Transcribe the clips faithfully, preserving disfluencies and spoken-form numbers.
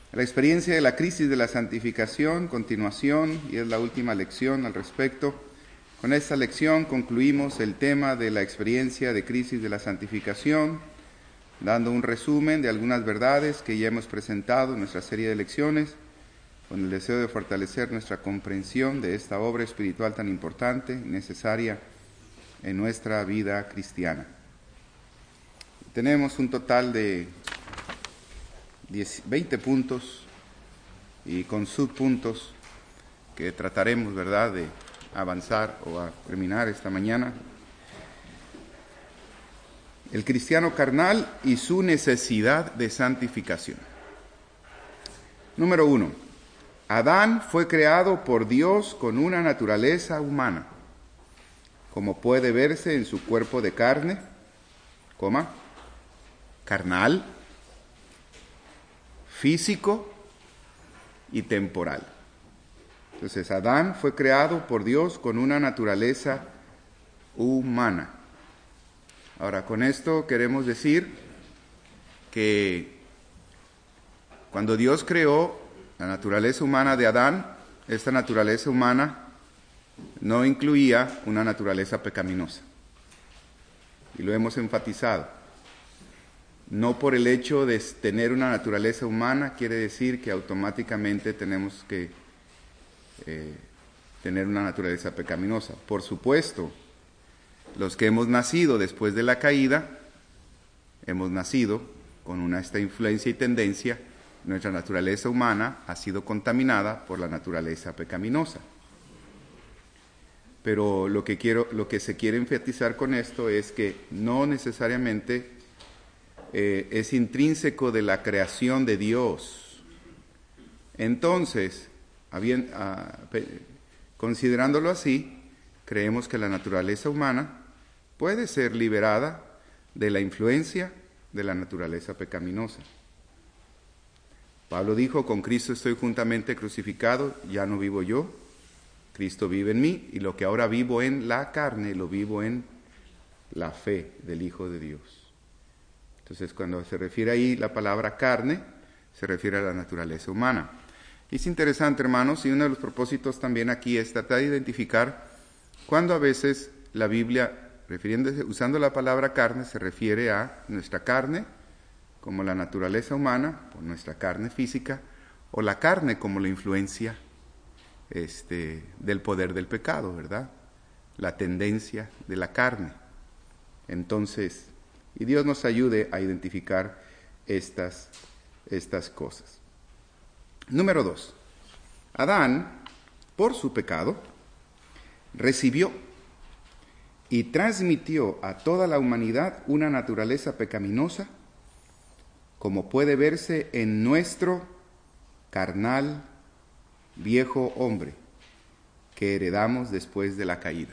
La experiencia de la crisis de la santificación, continuación, y es la última lección al respecto. Con esta lección concluimos el tema de la experiencia de crisis de la santificación, dando un resumen de algunas verdades que ya hemos presentado en nuestra serie de lecciones, con el deseo de fortalecer nuestra comprensión de esta obra espiritual tan importante y necesaria en nuestra vida cristiana. Tenemos un total de veinte puntos y con subpuntos que trataremos, ¿verdad?, de avanzar o a terminar esta mañana. El cristiano carnal y su necesidad de santificación. Número uno. Adán fue creado por Dios con una naturaleza humana, como puede verse en su cuerpo de carne, coma, carnal, físico y temporal. Entonces, Adán fue creado por Dios con una naturaleza humana. Ahora, con esto queremos decir que cuando Dios creó la naturaleza humana de Adán, esta naturaleza humana no incluía una naturaleza pecaminosa. Y lo hemos enfatizado. No por el hecho de tener una naturaleza humana quiere decir que automáticamente tenemos que eh, tener una naturaleza pecaminosa. Por supuesto, los que hemos nacido después de la caída, hemos nacido con una, esta influencia y tendencia. Nuestra naturaleza humana ha sido contaminada por la naturaleza pecaminosa. Pero lo que, quiero, lo que se quiere enfatizar con esto es que no necesariamente eh, es intrínseco de la creación de Dios. Entonces, habien, ah, considerándolo así, creemos que la naturaleza humana puede ser liberada de la influencia de la naturaleza pecaminosa. Pablo dijo, con Cristo estoy juntamente crucificado, ya no vivo yo, Cristo vive en mí, y lo que ahora vivo en la carne, lo vivo en la fe del Hijo de Dios. Entonces, cuando se refiere ahí la palabra carne, se refiere a la naturaleza humana. Y es interesante, hermanos, y uno de los propósitos también aquí es tratar de identificar cuando a veces la Biblia, refiriéndose, usando la palabra carne, se refiere a nuestra carne, como la naturaleza humana, o nuestra carne física, o la carne como la influencia este, del poder del pecado, ¿verdad? La tendencia de la carne. Entonces, y Dios nos ayude a identificar estas, estas cosas. Número dos. Adán, por su pecado, recibió y transmitió a toda la humanidad una naturaleza pecaminosa, como puede verse en nuestro carnal viejo hombre, que heredamos después de la caída.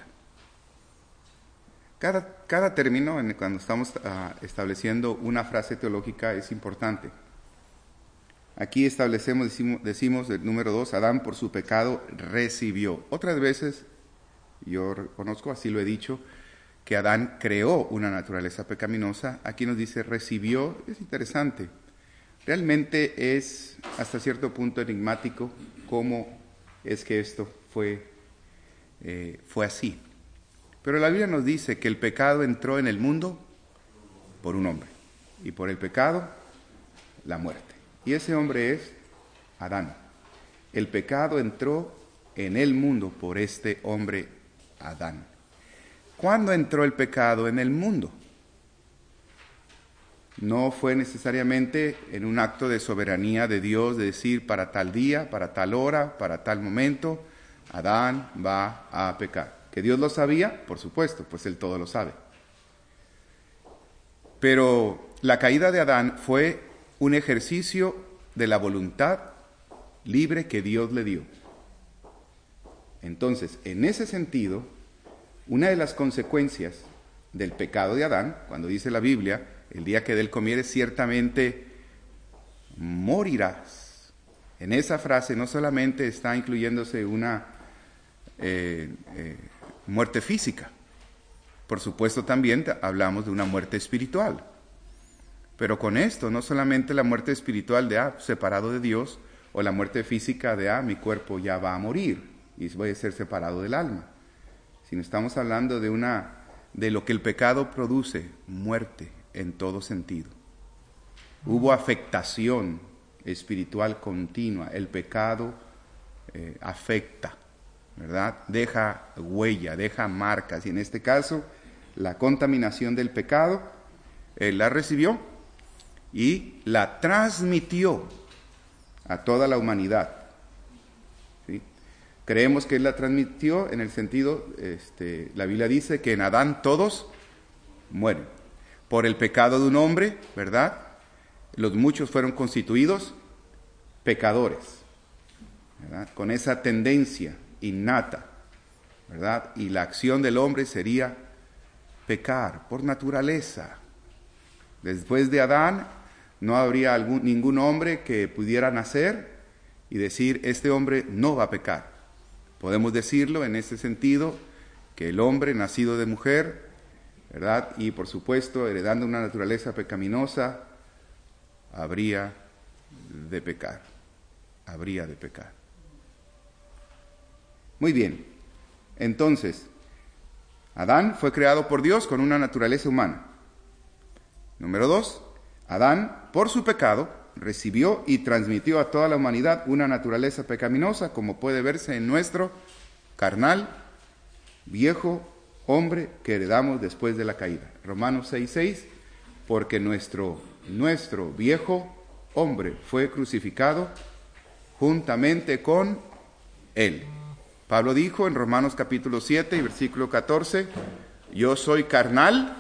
Cada, cada término, en, cuando estamos uh, estableciendo una frase teológica, es importante. Aquí establecemos, decimos, decimos el número dos, Adán por su pecado recibió. Otras veces, yo reconozco, así lo he dicho, que Adán creó una naturaleza pecaminosa. Aquí nos dice recibió. Es interesante. Realmente es hasta cierto punto enigmático cómo es que esto fue, eh, fue así. Pero la Biblia nos dice que el pecado entró en el mundo por un hombre. Y por el pecado, la muerte. Y ese hombre es Adán. El pecado entró en el mundo por este hombre Adán. ¿Cuándo entró el pecado en el mundo? No fue necesariamente en un acto de soberanía de Dios, de decir para tal día, para tal hora, para tal momento, Adán va a pecar. ¿Que Dios lo sabía? Por supuesto, pues Él todo lo sabe. Pero la caída de Adán fue un ejercicio de la voluntad libre que Dios le dio. Entonces, en ese sentido, una de las consecuencias del pecado de Adán, cuando dice la Biblia, el día que de él comieres ciertamente morirás. En esa frase no solamente está incluyéndose una eh, eh, muerte física, por supuesto también hablamos de una muerte espiritual. Pero con esto, no solamente la muerte espiritual de, ah, separado de Dios, o la muerte física de, ah, mi cuerpo ya va a morir y voy a ser separado del alma, sino estamos hablando de una, de lo que el pecado produce, muerte en todo sentido. Hubo afectación espiritual continua, el pecado eh, afecta, ¿verdad? Deja huella, deja marcas, y en este caso, la contaminación del pecado, él la recibió y la transmitió a toda la humanidad. ¿Sí? Creemos que él la transmitió en el sentido, este, la Biblia dice que en Adán todos mueren. Por el pecado de un hombre, ¿verdad? Los muchos fueron constituidos pecadores, ¿verdad? Con esa tendencia innata, ¿verdad? Y la acción del hombre sería pecar por naturaleza. Después de Adán no habría algún, ningún hombre que pudiera nacer y decir, este hombre no va a pecar. Podemos decirlo en ese sentido, que el hombre nacido de mujer, ¿verdad? Y por supuesto, heredando una naturaleza pecaminosa, habría de pecar. Habría de pecar. Muy bien. Entonces, Adán fue creado por Dios con una naturaleza humana. Número dos, Adán, por su pecado, recibió y transmitió a toda la humanidad una naturaleza pecaminosa, como puede verse en nuestro carnal, viejo hombre que heredamos después de la caída. Romanos seis seis, porque nuestro, nuestro viejo hombre fue crucificado juntamente con él. Pablo dijo en Romanos capítulo siete y versículo catorce, yo soy carnal,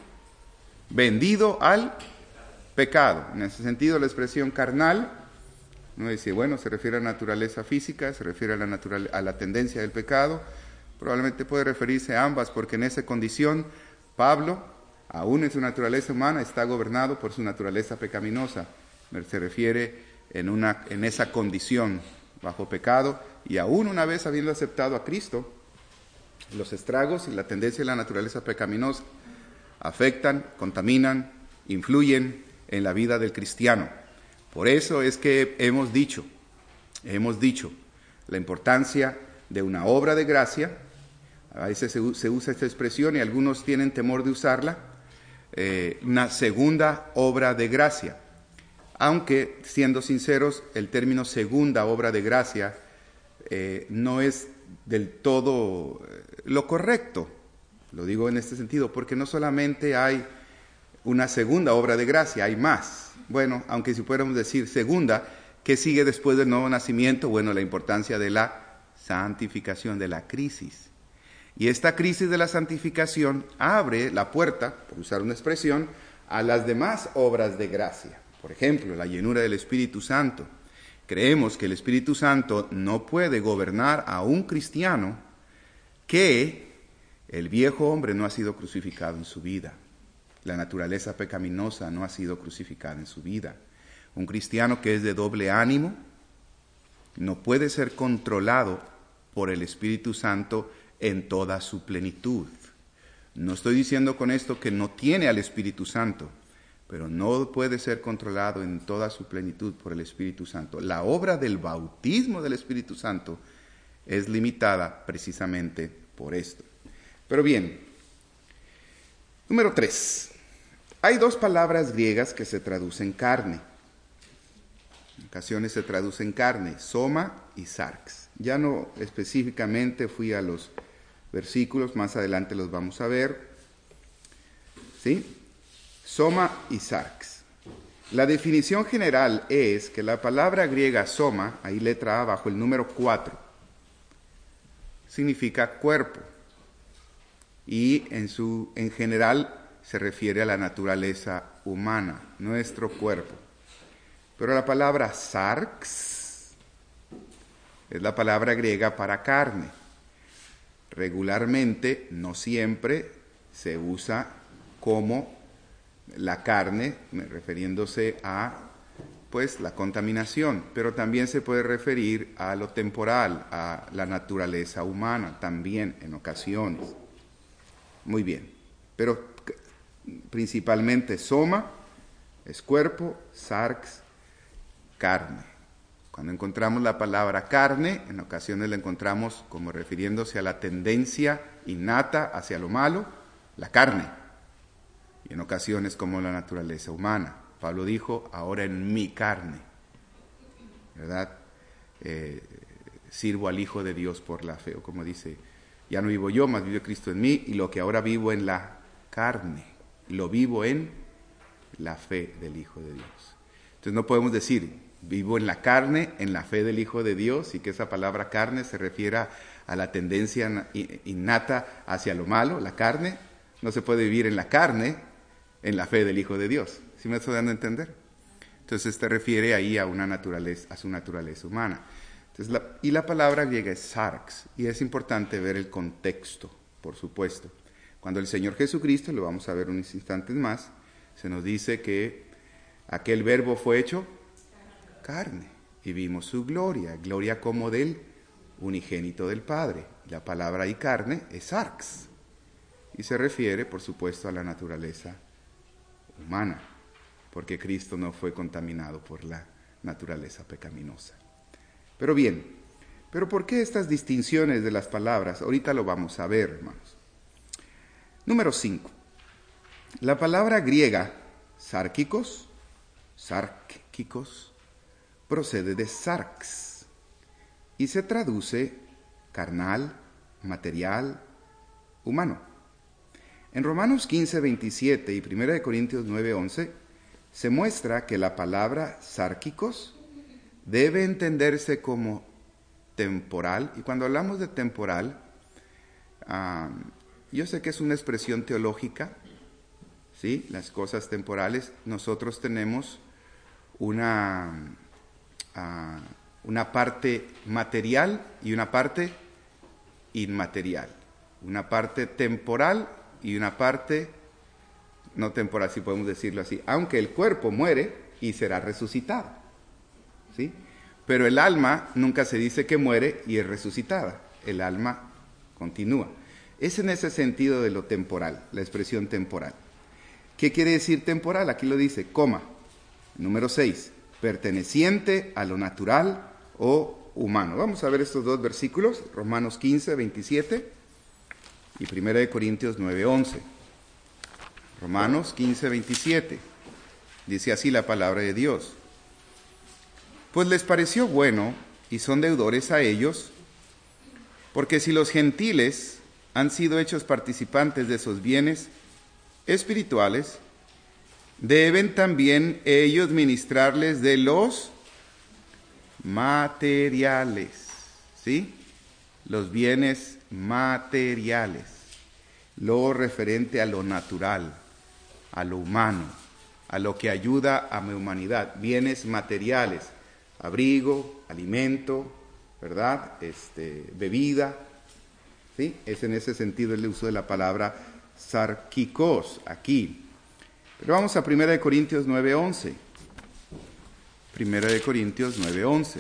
vendido al pecado. En ese sentido, la expresión carnal, uno dice, bueno, se refiere a la naturaleza física, se refiere a la, natural, a la tendencia del pecado, probablemente puede referirse a ambas, porque en esa condición, Pablo, aún en su naturaleza humana, está gobernado por su naturaleza pecaminosa. Se refiere en, una, en esa condición bajo pecado, y aún una vez habiendo aceptado a Cristo, los estragos y la tendencia de la naturaleza pecaminosa afectan, contaminan, influyen en la vida del cristiano. Por eso es que hemos dicho, hemos dicho la importancia de una obra de gracia. A veces se, se usa esta expresión y algunos tienen temor de usarla, eh, una segunda obra de gracia. Aunque, siendo sinceros, el término segunda obra de gracia eh, no es del todo lo correcto. Lo digo en este sentido, porque no solamente hay una segunda obra de gracia, hay más. Bueno, aunque si pudiéramos decir segunda, ¿qué sigue después del nuevo nacimiento? Bueno, la importancia de la santificación, de la crisis. Y esta crisis de la santificación abre la puerta, por usar una expresión, a las demás obras de gracia. Por ejemplo, la llenura del Espíritu Santo. Creemos que el Espíritu Santo no puede gobernar a un cristiano que el viejo hombre no ha sido crucificado en su vida. La naturaleza pecaminosa no ha sido crucificada en su vida. Un cristiano que es de doble ánimo no puede ser controlado por el Espíritu Santo en toda su plenitud. No estoy diciendo con esto que no tiene al Espíritu Santo, pero no puede ser controlado en toda su plenitud por el Espíritu Santo. La obra del bautismo del Espíritu Santo es limitada precisamente por esto. Pero bien, número tres. Hay dos palabras griegas que se traducen carne. En ocasiones se traducen carne, soma y sarx. Ya no específicamente fui a los versículos, más adelante los vamos a ver. ¿Sí? Soma y sarx. La definición general es que la palabra griega soma, ahí letra A bajo el número cuatro, significa cuerpo. Y en, su, en general se refiere a la naturaleza humana, nuestro cuerpo. Pero la palabra sarx es la palabra griega para carne. Regularmente, no siempre, se usa como la carne, refiriéndose a pues la contaminación, pero también se puede referir a lo temporal, a la naturaleza humana, también en ocasiones. Muy bien, pero principalmente soma es cuerpo, sarx, carne. Cuando encontramos la palabra carne, en ocasiones la encontramos como refiriéndose a la tendencia innata hacia lo malo, la carne, y en ocasiones como la naturaleza humana. Pablo dijo, ahora en mi carne, ¿verdad? Eh, sirvo al Hijo de Dios por la fe, o como dice, ya no vivo yo, mas vive Cristo en mí, y lo que ahora vivo en la carne, lo vivo en la fe del Hijo de Dios. Entonces no podemos decir, vivo en la carne, en la fe del Hijo de Dios, y que esa palabra carne se refiera a la tendencia innata hacia lo malo, la carne. No se puede vivir en la carne, en la fe del Hijo de Dios. ¿Sí me estoy dando a entender? Entonces se refiere ahí a una naturaleza, a su naturaleza humana. Entonces, la, y la palabra griega es sarx, y es importante ver el contexto, por supuesto. Cuando el Señor Jesucristo, lo vamos a ver unos instantes más, se nos dice que aquel verbo fue hecho carne, y vimos su gloria, gloria como del unigénito del Padre. La palabra ahí carne es sarx, y se refiere, por supuesto, a la naturaleza humana, porque Cristo no fue contaminado por la naturaleza pecaminosa. Pero bien, ¿pero por qué estas distinciones de las palabras? Ahorita lo vamos a ver, hermanos. Número cinco. La palabra griega sárquicos, sárquicos, procede de sarx y se traduce carnal, material, humano. En Romanos quince, veintisiete y primera de Corintios nueve, once se muestra que la palabra sárquicos debe entenderse como temporal, y cuando hablamos de temporal, uh, yo sé que es una expresión teológica, ¿sí? Las cosas temporales, nosotros tenemos una, uh, una parte material y una parte inmaterial, una parte temporal y una parte no temporal, si podemos decirlo así, aunque el cuerpo muere y será resucitado. ¿Sí? Pero el alma nunca se dice que muere y es resucitada. El alma continúa. Es en ese sentido de lo temporal, la expresión temporal. ¿Qué quiere decir temporal? Aquí lo dice, coma. Número seis, perteneciente a lo natural o humano. Vamos a ver estos dos versículos, Romanos quince, veintisiete y primera de Corintios nueve, once. Romanos quince, veintisiete. Dice así la palabra de Dios. Pues les pareció bueno, y son deudores a ellos, porque si los gentiles han sido hechos participantes de esos bienes espirituales, deben también ellos ministrarles de los materiales, ¿sí? Los bienes materiales, lo referente a lo natural, a lo humano, a lo que ayuda a mi humanidad, bienes materiales. Abrigo, alimento, ¿verdad? Este, bebida, ¿sí? Es en ese sentido el uso de la palabra sarquicos aquí. Pero vamos a primera de Corintios nueve, once. primera de Corintios nueve, once.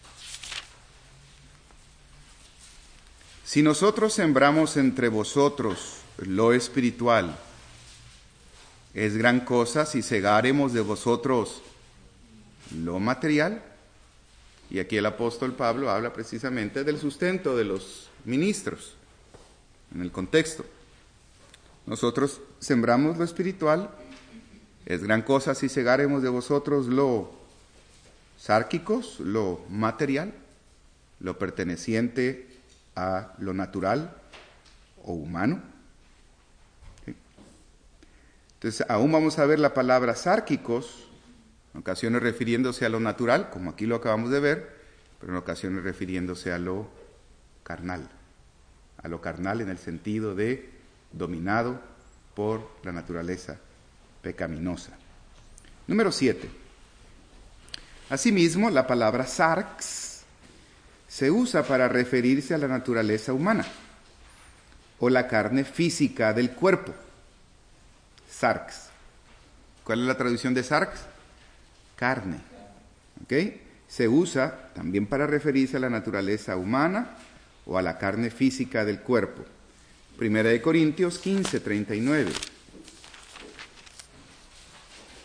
Si nosotros sembramos entre vosotros lo espiritual, es gran cosa si segaremos de vosotros lo material. Y aquí el apóstol Pablo habla precisamente del sustento de los ministros, en el contexto. Nosotros sembramos lo espiritual, es gran cosa si segaremos de vosotros lo sárquicos, lo material, lo perteneciente a lo natural o humano. ¿Sí? Entonces, aún vamos a ver la palabra sárquicos, en ocasiones refiriéndose a lo natural, como aquí lo acabamos de ver, pero en ocasiones refiriéndose a lo carnal, a lo carnal en el sentido de dominado por la naturaleza pecaminosa. Número siete. Asimismo, la palabra sarx se usa para referirse a la naturaleza humana o la carne física del cuerpo. Sarx. ¿Cuál es la traducción de sarx? Carne. ¿Ok? Se usa también para referirse a la naturaleza humana o a la carne física del cuerpo. Primera de Corintios quince, treinta y nueve.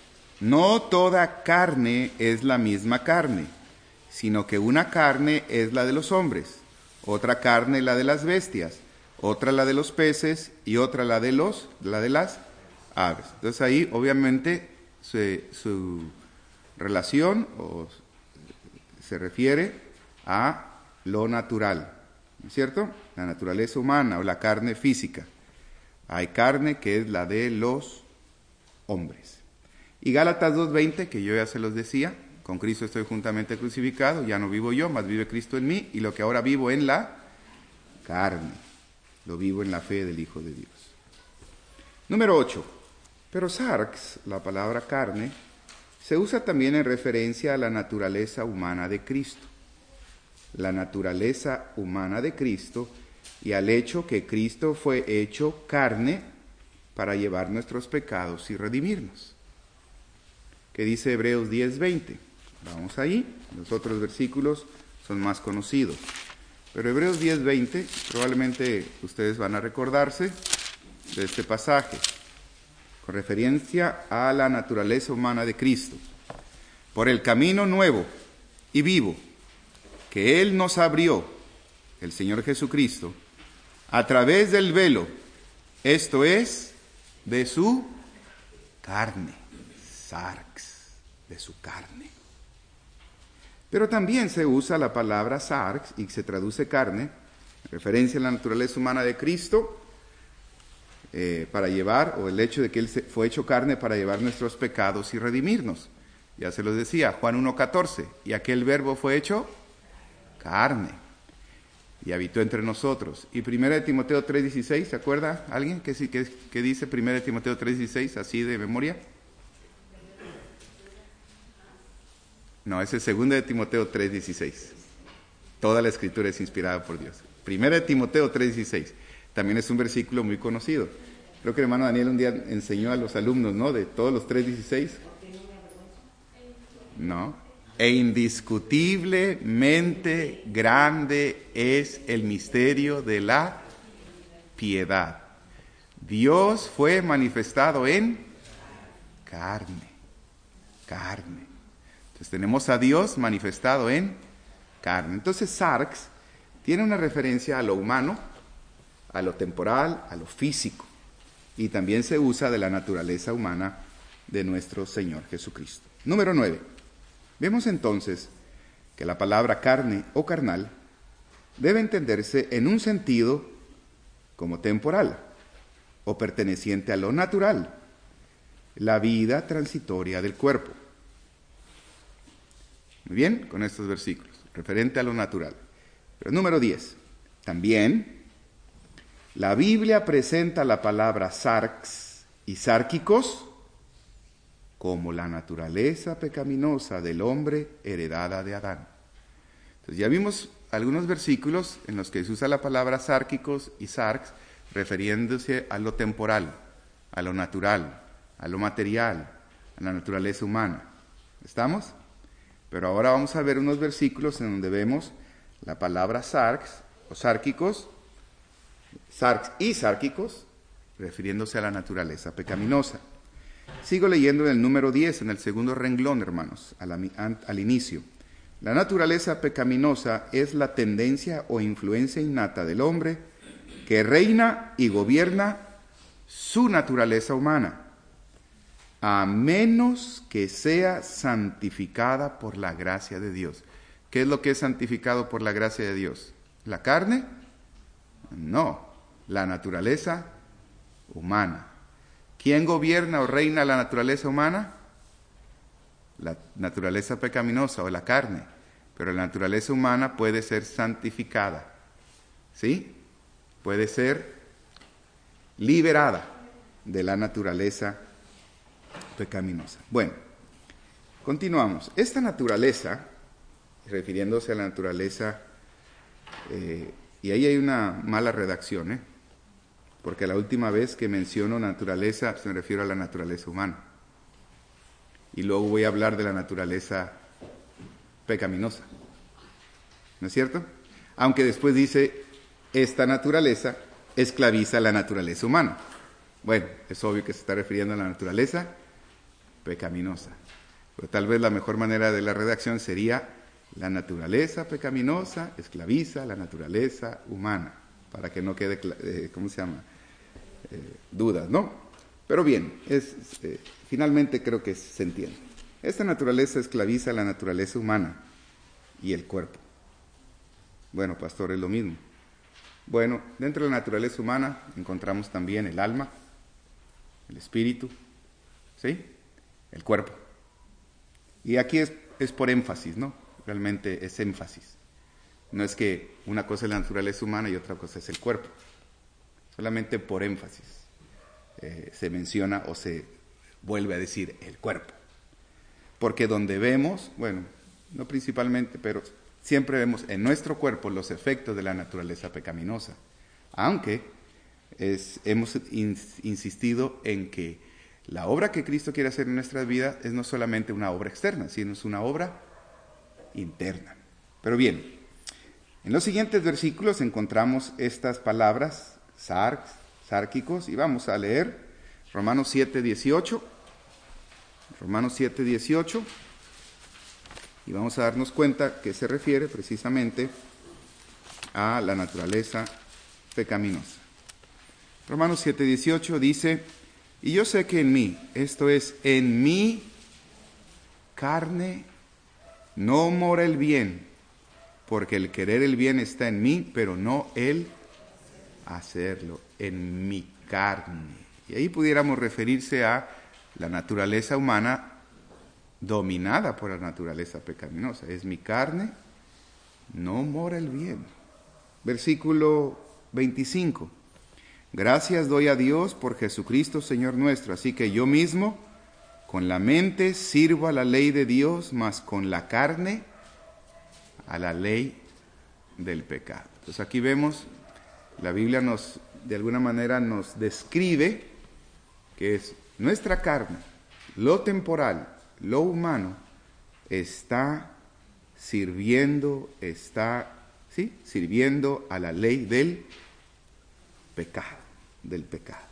no toda carne es la misma carne, sino que una carne es la de los hombres, otra carne la de las bestias, otra la de los peces y otra la de los la de las aves. Entonces ahí obviamente su, su relación o, se refiere a lo natural, ¿no es cierto? La naturaleza humana o la carne física. Hay carne que es la de los hombres. Y Gálatas dos veinte, que yo ya se los decía, con Cristo estoy juntamente crucificado, ya no vivo yo, mas vive Cristo en mí, y lo que ahora vivo en la carne, lo vivo en la fe del Hijo de Dios. Número ocho. Pero sarx, la palabra carne, se usa también en referencia a la naturaleza humana de Cristo. La naturaleza humana de Cristo y al hecho que Cristo fue hecho carne para llevar nuestros pecados y redimirnos. ¿Qué dice Hebreos diez veinte? Vamos ahí, los otros versículos son más conocidos. Pero Hebreos diez veinte, probablemente ustedes van a recordarse de este pasaje, con referencia a la naturaleza humana de Cristo. Por el camino nuevo y vivo que Él nos abrió, el Señor Jesucristo, a través del velo, esto es, de su carne, sarx, de su carne. Pero también se usa la palabra sarx y se traduce carne, en referencia a la naturaleza humana de Cristo, eh, para llevar, o el hecho de que Él se, fue hecho carne para llevar nuestros pecados y redimirnos. Ya se los decía, Juan uno catorce, y aquel verbo fue hecho carne y habitó entre nosotros. Y primera de Timoteo tres dieciséis, ¿se acuerda alguien que, que, que dice primera de Timoteo tres dieciséis así de memoria? No, ese es segunda de Timoteo tres dieciséis. Toda la escritura es inspirada por Dios. Primera de Timoteo tres dieciséis. También es un versículo muy conocido. Creo que el hermano Daniel un día enseñó a los alumnos, ¿no? De todos los tres dieciséis. No. E indiscutiblemente grande es el misterio de la piedad. Dios fue manifestado en carne. Carne. Entonces tenemos a Dios manifestado en carne. Entonces sarx tiene una referencia a lo humano, a lo temporal, a lo físico. Y también se usa de la naturaleza humana de nuestro Señor Jesucristo. Número nueve. Vemos entonces que la palabra carne o carnal debe entenderse en un sentido como temporal o perteneciente a lo natural, la vida transitoria del cuerpo. Muy bien, con estos versículos, referente a lo natural. Pero número diez, también la Biblia presenta la palabra sarx y sárquicos como la naturaleza pecaminosa del hombre heredada de Adán. Entonces ya vimos algunos versículos en los que se usa la palabra sárquicos y sarx refiriéndose a lo temporal, a lo natural, a lo material, a la naturaleza humana. ¿Estamos? Pero ahora vamos a ver unos versículos en donde vemos la palabra sarx o sárquicos, sarx y sárquicos, refiriéndose a la naturaleza pecaminosa. Sigo leyendo en el número diez, en el segundo renglón, hermanos, al, al inicio. La naturaleza pecaminosa es la tendencia o influencia innata del hombre que reina y gobierna su naturaleza humana, a menos que sea santificada por la gracia de Dios. ¿Qué es lo que es santificado por la gracia de Dios? ¿La carne? No, la naturaleza humana. ¿Quién gobierna o reina la naturaleza humana? La naturaleza pecaminosa o la carne. Pero la naturaleza humana puede ser santificada. ¿Sí? Puede ser liberada de la naturaleza pecaminosa. Bueno, continuamos. Esta naturaleza, refiriéndose a la naturaleza, eh, y ahí hay una mala redacción, ¿eh? Porque la última vez que menciono naturaleza, se me refiero a la naturaleza humana. Y luego voy a hablar de la naturaleza pecaminosa. ¿No es cierto? Aunque después dice, esta naturaleza esclaviza la naturaleza humana. Bueno, es obvio que se está refiriendo a la naturaleza pecaminosa. Pero tal vez la mejor manera de la redacción sería: la naturaleza pecaminosa esclaviza la naturaleza humana, para que no quede, eh, ¿cómo se llama? Eh, dudas, ¿no? Pero bien, es, eh, finalmente creo que se entiende. Esta naturaleza esclaviza la naturaleza humana y el cuerpo. Bueno, pastor, es lo mismo. Bueno, dentro de la naturaleza humana encontramos también el alma, el espíritu, ¿sí? El cuerpo. Y aquí es, es por énfasis, ¿no? Realmente es énfasis. No es que una cosa es la naturaleza humana y otra cosa es el cuerpo. Solamente por énfasis eh, se menciona o se vuelve a decir el cuerpo. Porque donde vemos, bueno, no principalmente, pero siempre vemos en nuestro cuerpo los efectos de la naturaleza pecaminosa. Aunque es, hemos in, insistido en que la obra que Cristo quiere hacer en nuestras vidas es no solamente una obra externa, sino es una obra interna. Pero bien, en los siguientes versículos encontramos estas palabras, sarx, sárquicos, y vamos a leer Romanos siete, dieciocho. Romanos siete, dieciocho, y vamos a darnos cuenta que se refiere precisamente a la naturaleza pecaminosa. Romanos siete, dieciocho dice: y yo sé que en mí, esto es, en mi carne, no mora el bien, porque el querer el bien está en mí, pero no el hacerlo, en mi carne. Y ahí pudiéramos referirse a la naturaleza humana dominada por la naturaleza pecaminosa. Es mi carne, no mora el bien. Versículo veinticinco. Gracias doy a Dios por Jesucristo Señor nuestro, así que yo mismo con la mente sirvo a la ley de Dios, mas con la carne a la ley del pecado. Entonces aquí vemos, la Biblia nos, de alguna manera nos describe que es nuestra carne, lo temporal, lo humano, está sirviendo, está, ¿sí? sirviendo a la ley del pecado, del pecado.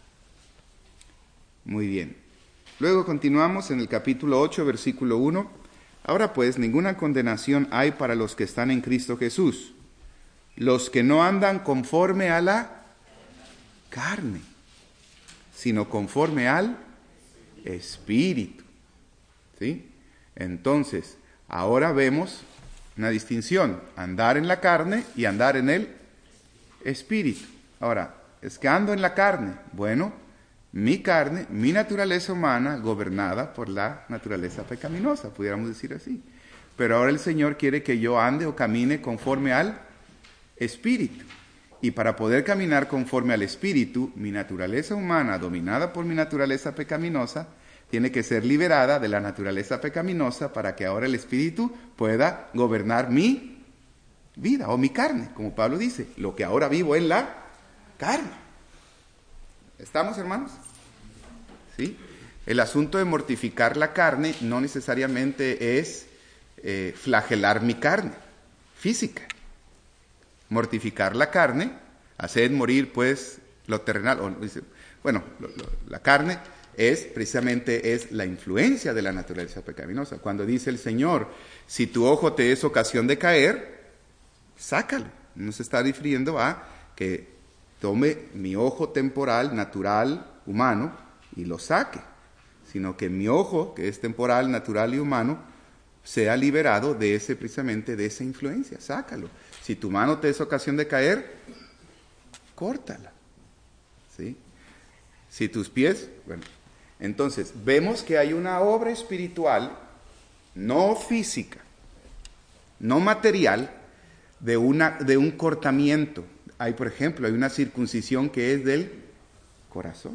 Muy bien. Luego continuamos en el capítulo ocho, versículo uno. Ahora pues, ninguna condenación hay para los que están en Cristo Jesús, los que no andan conforme a la carne, sino conforme al Espíritu. ¿Sí? Entonces, ahora vemos una distinción: andar en la carne y andar en el Espíritu. Ahora, es que ando en la carne. Bueno, mi carne, mi naturaleza humana, gobernada por la naturaleza pecaminosa, pudiéramos decir así. Pero ahora el Señor quiere que yo ande o camine conforme al Espíritu. Y para poder caminar conforme al Espíritu, mi naturaleza humana, dominada por mi naturaleza pecaminosa, tiene que ser liberada de la naturaleza pecaminosa para que ahora el Espíritu pueda gobernar mi vida o mi carne. Como Pablo dice, lo que ahora vivo en la carne. ¿Estamos, hermanos? ¿Sí? El asunto de mortificar la carne no necesariamente es eh, flagelar mi carne física. Mortificar la carne, hacer morir pues lo terrenal. O, bueno, lo, lo, la carne es precisamente es la influencia de la naturaleza pecaminosa. Cuando dice el Señor, si tu ojo te es ocasión de caer, sácalo. No se está refiriendo a que tome mi ojo temporal, natural, humano, y lo saque, sino que mi ojo, que es temporal, natural y humano, sea liberado de ese, precisamente de esa influencia. Sácalo. Si tu mano te es ocasión de caer, córtala. ¿Sí? Si tus pies, bueno, entonces vemos que hay una obra espiritual, no física, no material, de, una, de un cortamiento. Hay, por ejemplo, hay una circuncisión que es del corazón.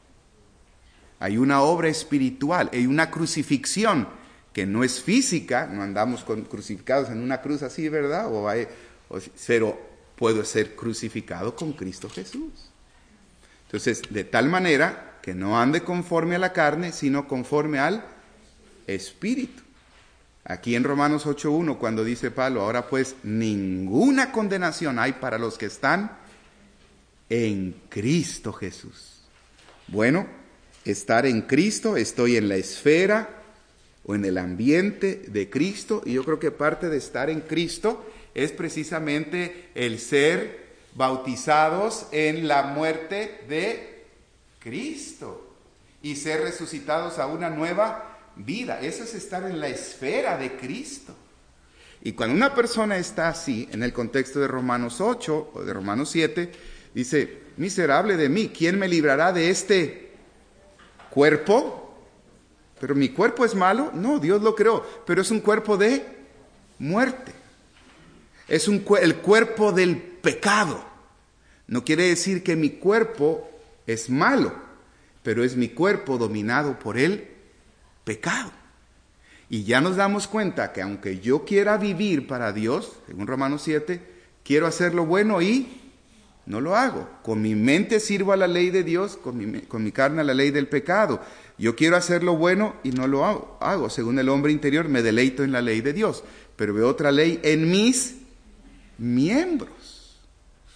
Hay una obra espiritual, hay una crucifixión que no es física, no andamos con, crucificados en una cruz así, ¿verdad? O hay, o, pero puedo ser crucificado con Cristo Jesús. Entonces, de tal manera que no ande conforme a la carne, sino conforme al Espíritu. Aquí en Romanos ocho uno, cuando dice Pablo, ahora pues ninguna condenación hay para los que están en Cristo Jesús. Bueno, estar en Cristo, estoy en la esfera o en el ambiente de Cristo, y yo creo que parte de estar en Cristo es precisamente el ser bautizados en la muerte de Cristo y ser resucitados a una nueva vida. Eso es estar en la esfera de Cristo. Y cuando una persona está así, en el contexto de Romanos ocho o de Romanos siete, dice, miserable de mí, ¿quién me librará de este cuerpo? ¿Pero mi cuerpo es malo? No, Dios lo creó, pero es un cuerpo de muerte. Es un, el cuerpo del pecado. No quiere decir que mi cuerpo es malo, pero es mi cuerpo dominado por el pecado. Y ya nos damos cuenta que aunque yo quiera vivir para Dios, según Romanos siete, quiero hacer lo bueno y no lo hago. Con mi mente sirvo a la ley de Dios, con mi, con mi carne a la ley del pecado. Yo quiero hacer lo bueno y no lo hago. hago. Según el hombre interior, me deleito en la ley de Dios, pero veo otra ley en mis miembros.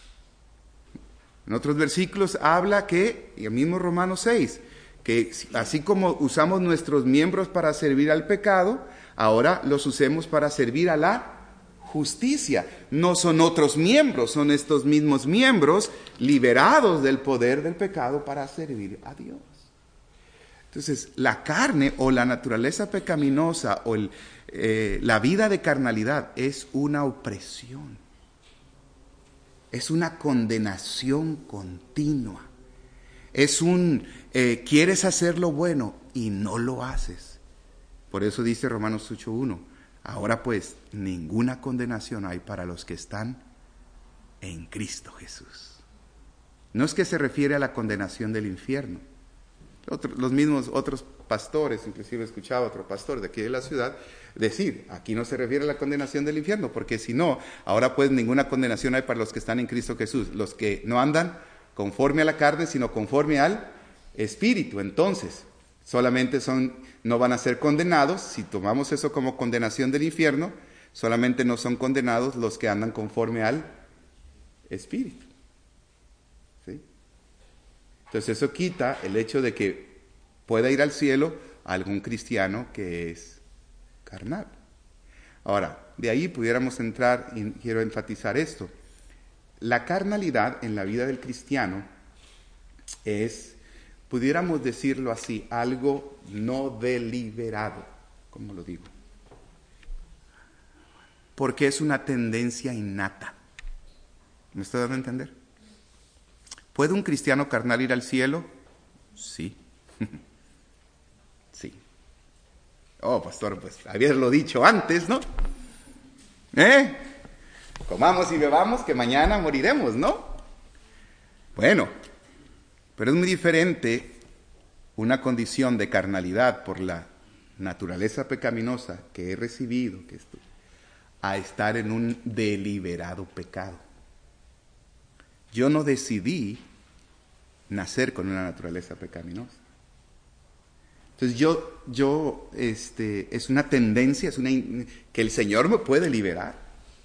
En otros versículos habla que, y el mismo Romanos seis, que así como usamos nuestros miembros para servir al pecado, ahora los usemos para servir a la justicia. No son otros miembros, son estos mismos miembros liberados del poder del pecado para servir a Dios. Entonces, la carne o la naturaleza pecaminosa o el, eh, la vida de carnalidad es una opresión. Es una condenación continua. Es un, eh, quieres hacer lo bueno y no lo haces. Por eso dice Romanos ocho uno, ahora pues ninguna condenación hay para los que están en Cristo Jesús. No es que se refiere a la condenación del infierno. Otro, los mismos otros pastores, inclusive he escuchado a otro pastor de aquí de la ciudad decir, aquí no se refiere a la condenación del infierno, porque si no, ahora pues ninguna condenación hay para los que están en Cristo Jesús, los que no andan conforme a la carne, sino conforme al Espíritu. Entonces, solamente son, no van a ser condenados, si tomamos eso como condenación del infierno, solamente no son condenados los que andan conforme al Espíritu. ¿Sí? Entonces eso quita el hecho de que pueda ir al cielo algún cristiano que es carnal. Ahora, de ahí pudiéramos entrar, y quiero enfatizar esto, la carnalidad en la vida del cristiano es, pudiéramos decirlo así, algo no deliberado, como lo digo, porque es una tendencia innata. ¿Me estoy dando a entender? ¿Puede un cristiano carnal ir al cielo? Sí. Sí. Oh, pastor, pues habíaslo dicho antes, ¿no? ¿Eh? Comamos y bebamos que mañana moriremos, ¿no? Bueno, pero es muy diferente una condición de carnalidad por la naturaleza pecaminosa que he recibido, que estoy, a estar en un deliberado pecado. Yo no decidí nacer con una naturaleza pecaminosa. Entonces yo, yo, este, es una tendencia, es una que el Señor me puede liberar.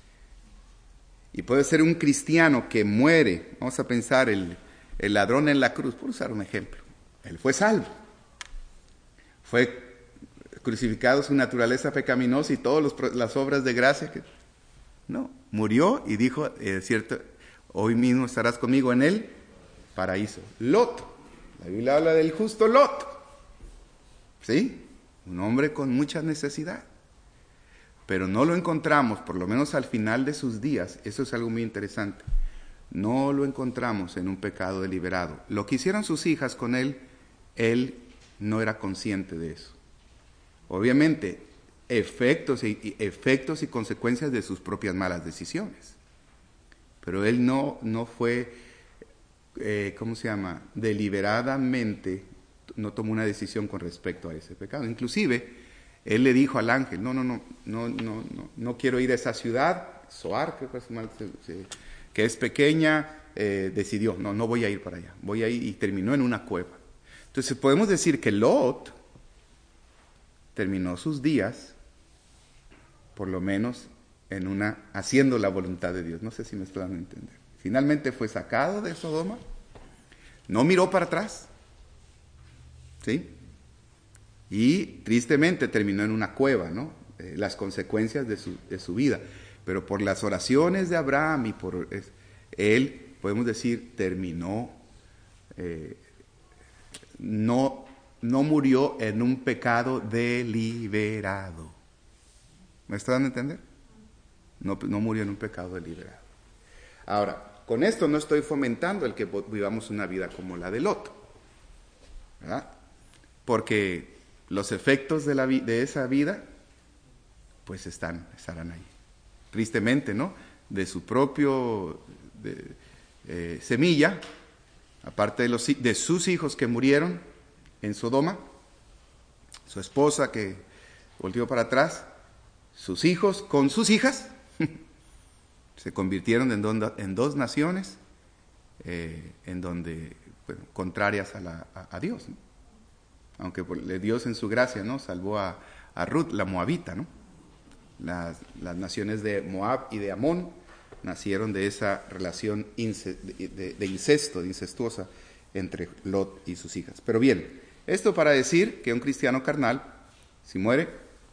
Y puede ser un cristiano que muere, vamos a pensar el, el ladrón en la cruz, por usar un ejemplo. Él fue salvo. Fue crucificado su naturaleza pecaminosa y todas las obras de gracia. Que, no, murió y dijo, eh, cierto, hoy mismo estarás conmigo en el paraíso. Lot, la Biblia habla del justo Lot. ¿Sí? Un hombre con mucha necesidad. Pero no lo encontramos, por lo menos al final de sus días, eso es algo muy interesante, no lo encontramos en un pecado deliberado. Lo que hicieron sus hijas con él, él no era consciente de eso. Obviamente, efectos y, efectos y consecuencias de sus propias malas decisiones. Pero él no, no fue, eh, ¿cómo se llama? Deliberadamente, no tomó una decisión con respecto a ese pecado. Inclusive, él le dijo al ángel, no, no, no, no, no, no, no quiero ir a esa ciudad, Zoar, que, que es pequeña, eh, decidió, no, no voy a ir para allá, voy a ir, y terminó en una cueva. Entonces podemos decir que Lot terminó sus días, por lo menos, en una, haciendo la voluntad de Dios. No sé si me están dando a entender. Finalmente fue sacado de Sodoma, no miró para atrás, ¿sí? Y tristemente terminó en una cueva, ¿no? Eh, las consecuencias de su, de su vida. Pero por las oraciones de Abraham y por eh, él, podemos decir, terminó, eh, no, no murió en un pecado deliberado. ¿Me están dando a entender? No, no murió en un pecado deliberado. Ahora, con esto no estoy fomentando el que vivamos una vida como la de Lot, ¿verdad? Porque los efectos de, la vi- de esa vida, pues están, estarán ahí. Tristemente, ¿no? De su propio de, eh, semilla, aparte de, los, de sus hijos que murieron en Sodoma, su esposa que volvió para atrás, sus hijos con sus hijas, se convirtieron en, don, en dos naciones eh, en donde, bueno, contrarias a, la, a, a Dios, ¿no? Aunque por, Dios en su gracia, ¿no? Salvó a, a Ruth, la moabita, ¿no? Las, las naciones de Moab y de Amón nacieron de esa relación ince, de, de, de incesto, de incestuosa entre Lot y sus hijas. Pero bien, esto para decir que un cristiano carnal, si muere,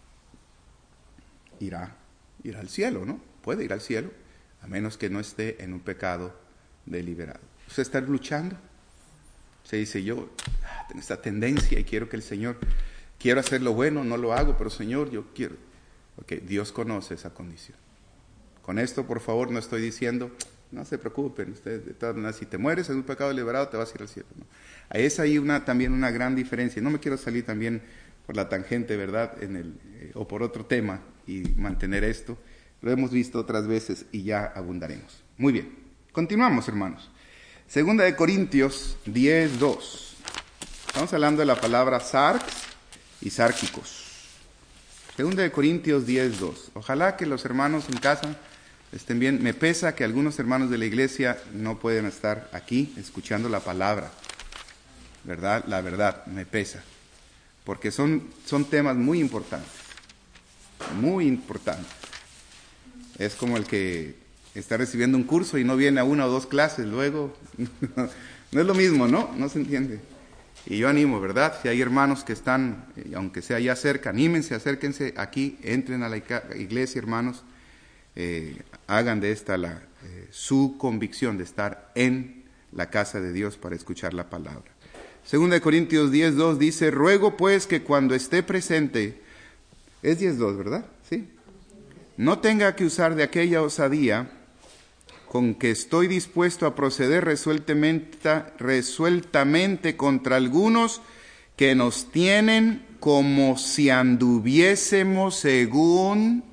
irá, irá al cielo, ¿no? Puede ir al cielo, a menos que no esté en un pecado deliberado. Usted está luchando. Se dice, yo ah, tengo esta tendencia y quiero que el Señor, quiero hacer lo bueno, no lo hago, pero Señor, yo quiero. Ok, Dios conoce esa condición. Con esto, por favor, no estoy diciendo, no se preocupen, ustedes, de todas maneras, si te mueres en un pecado deliberado, te vas a ir al cielo, ¿no? Es ahí una, también una gran diferencia. No me quiero salir también por la tangente, ¿verdad? En el, eh, o por otro tema y mantener esto. Lo hemos visto otras veces y ya abundaremos. Muy bien, continuamos, hermanos. Segunda de Corintios diez, dos. Estamos hablando de la palabra sarx y sárquicos. Segunda de Corintios diez, dos. Ojalá que los hermanos en casa estén bien. Me pesa que algunos hermanos de la iglesia no pueden estar aquí escuchando la palabra. ¿Verdad? La verdad, me pesa. Porque son, son temas muy importantes. Muy importantes. Es como el que está recibiendo un curso y no viene a una o dos clases luego. No es lo mismo, ¿no? No se entiende. Y yo animo, ¿verdad? Si hay hermanos que están, aunque sea ya cerca, anímense, acérquense aquí, entren a la iglesia, hermanos. Eh, hagan de esta la, eh, su convicción de estar en la casa de Dios para escuchar la palabra. Segunda de Corintios diez, dos dice, ruego pues que cuando esté presente, es diez, dos, ¿verdad? Sí. No tenga que usar de aquella osadía con que estoy dispuesto a proceder resueltamente, resueltamente contra algunos que nos tienen como si anduviésemos según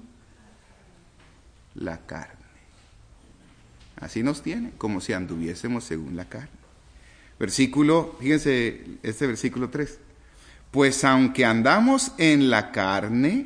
la carne. Así nos tienen, como si anduviésemos según la carne. Versículo, fíjense este versículo tres. Pues aunque andamos en la carne,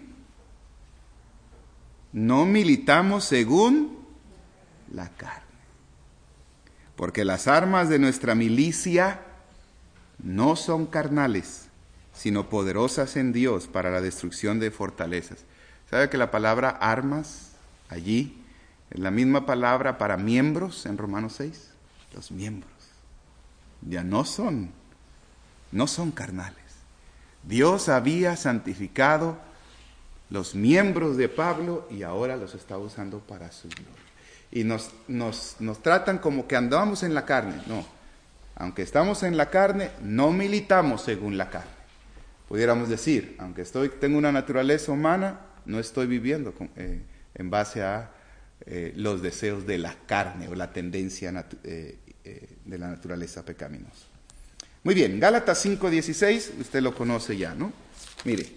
no militamos según la carne. Porque las armas de nuestra milicia no son carnales, sino poderosas en Dios para la destrucción de fortalezas. ¿Sabe que la palabra armas allí es la misma palabra para miembros en Romanos seis? Los miembros ya no son, no son carnales. Dios había santificado los miembros de Pablo y ahora los está usando para su gloria. Y nos, nos, nos tratan como que andamos en la carne. No, aunque estamos en la carne, no militamos según la carne. Pudiéramos decir, aunque estoy, tengo una naturaleza humana, no estoy viviendo con, eh, en base a eh, los deseos de la carne o la tendencia natu- eh, eh, de la naturaleza pecaminosa. Muy bien, Gálatas cinco dieciséis, usted lo conoce ya, ¿no? Mire,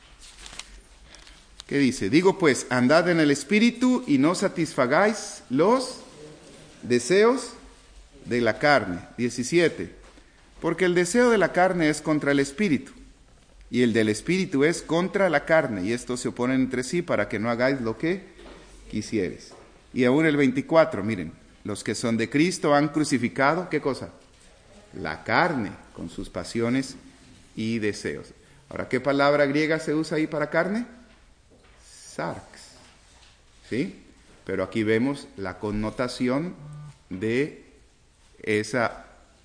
¿qué dice? Digo pues, andad en el Espíritu y no satisfagáis los deseos de la carne. diecisiete. Porque el deseo de la carne es contra el Espíritu, y el del Espíritu es contra la carne, y estos se oponen entre sí para que no hagáis lo que quisieres. Y aún el veinticuatro, miren, los que son de Cristo han crucificado, ¿qué cosa? La carne, con sus pasiones y deseos. Ahora, ¿qué palabra griega se usa ahí para carne? Sarx, ¿sí? Pero aquí vemos la connotación de esa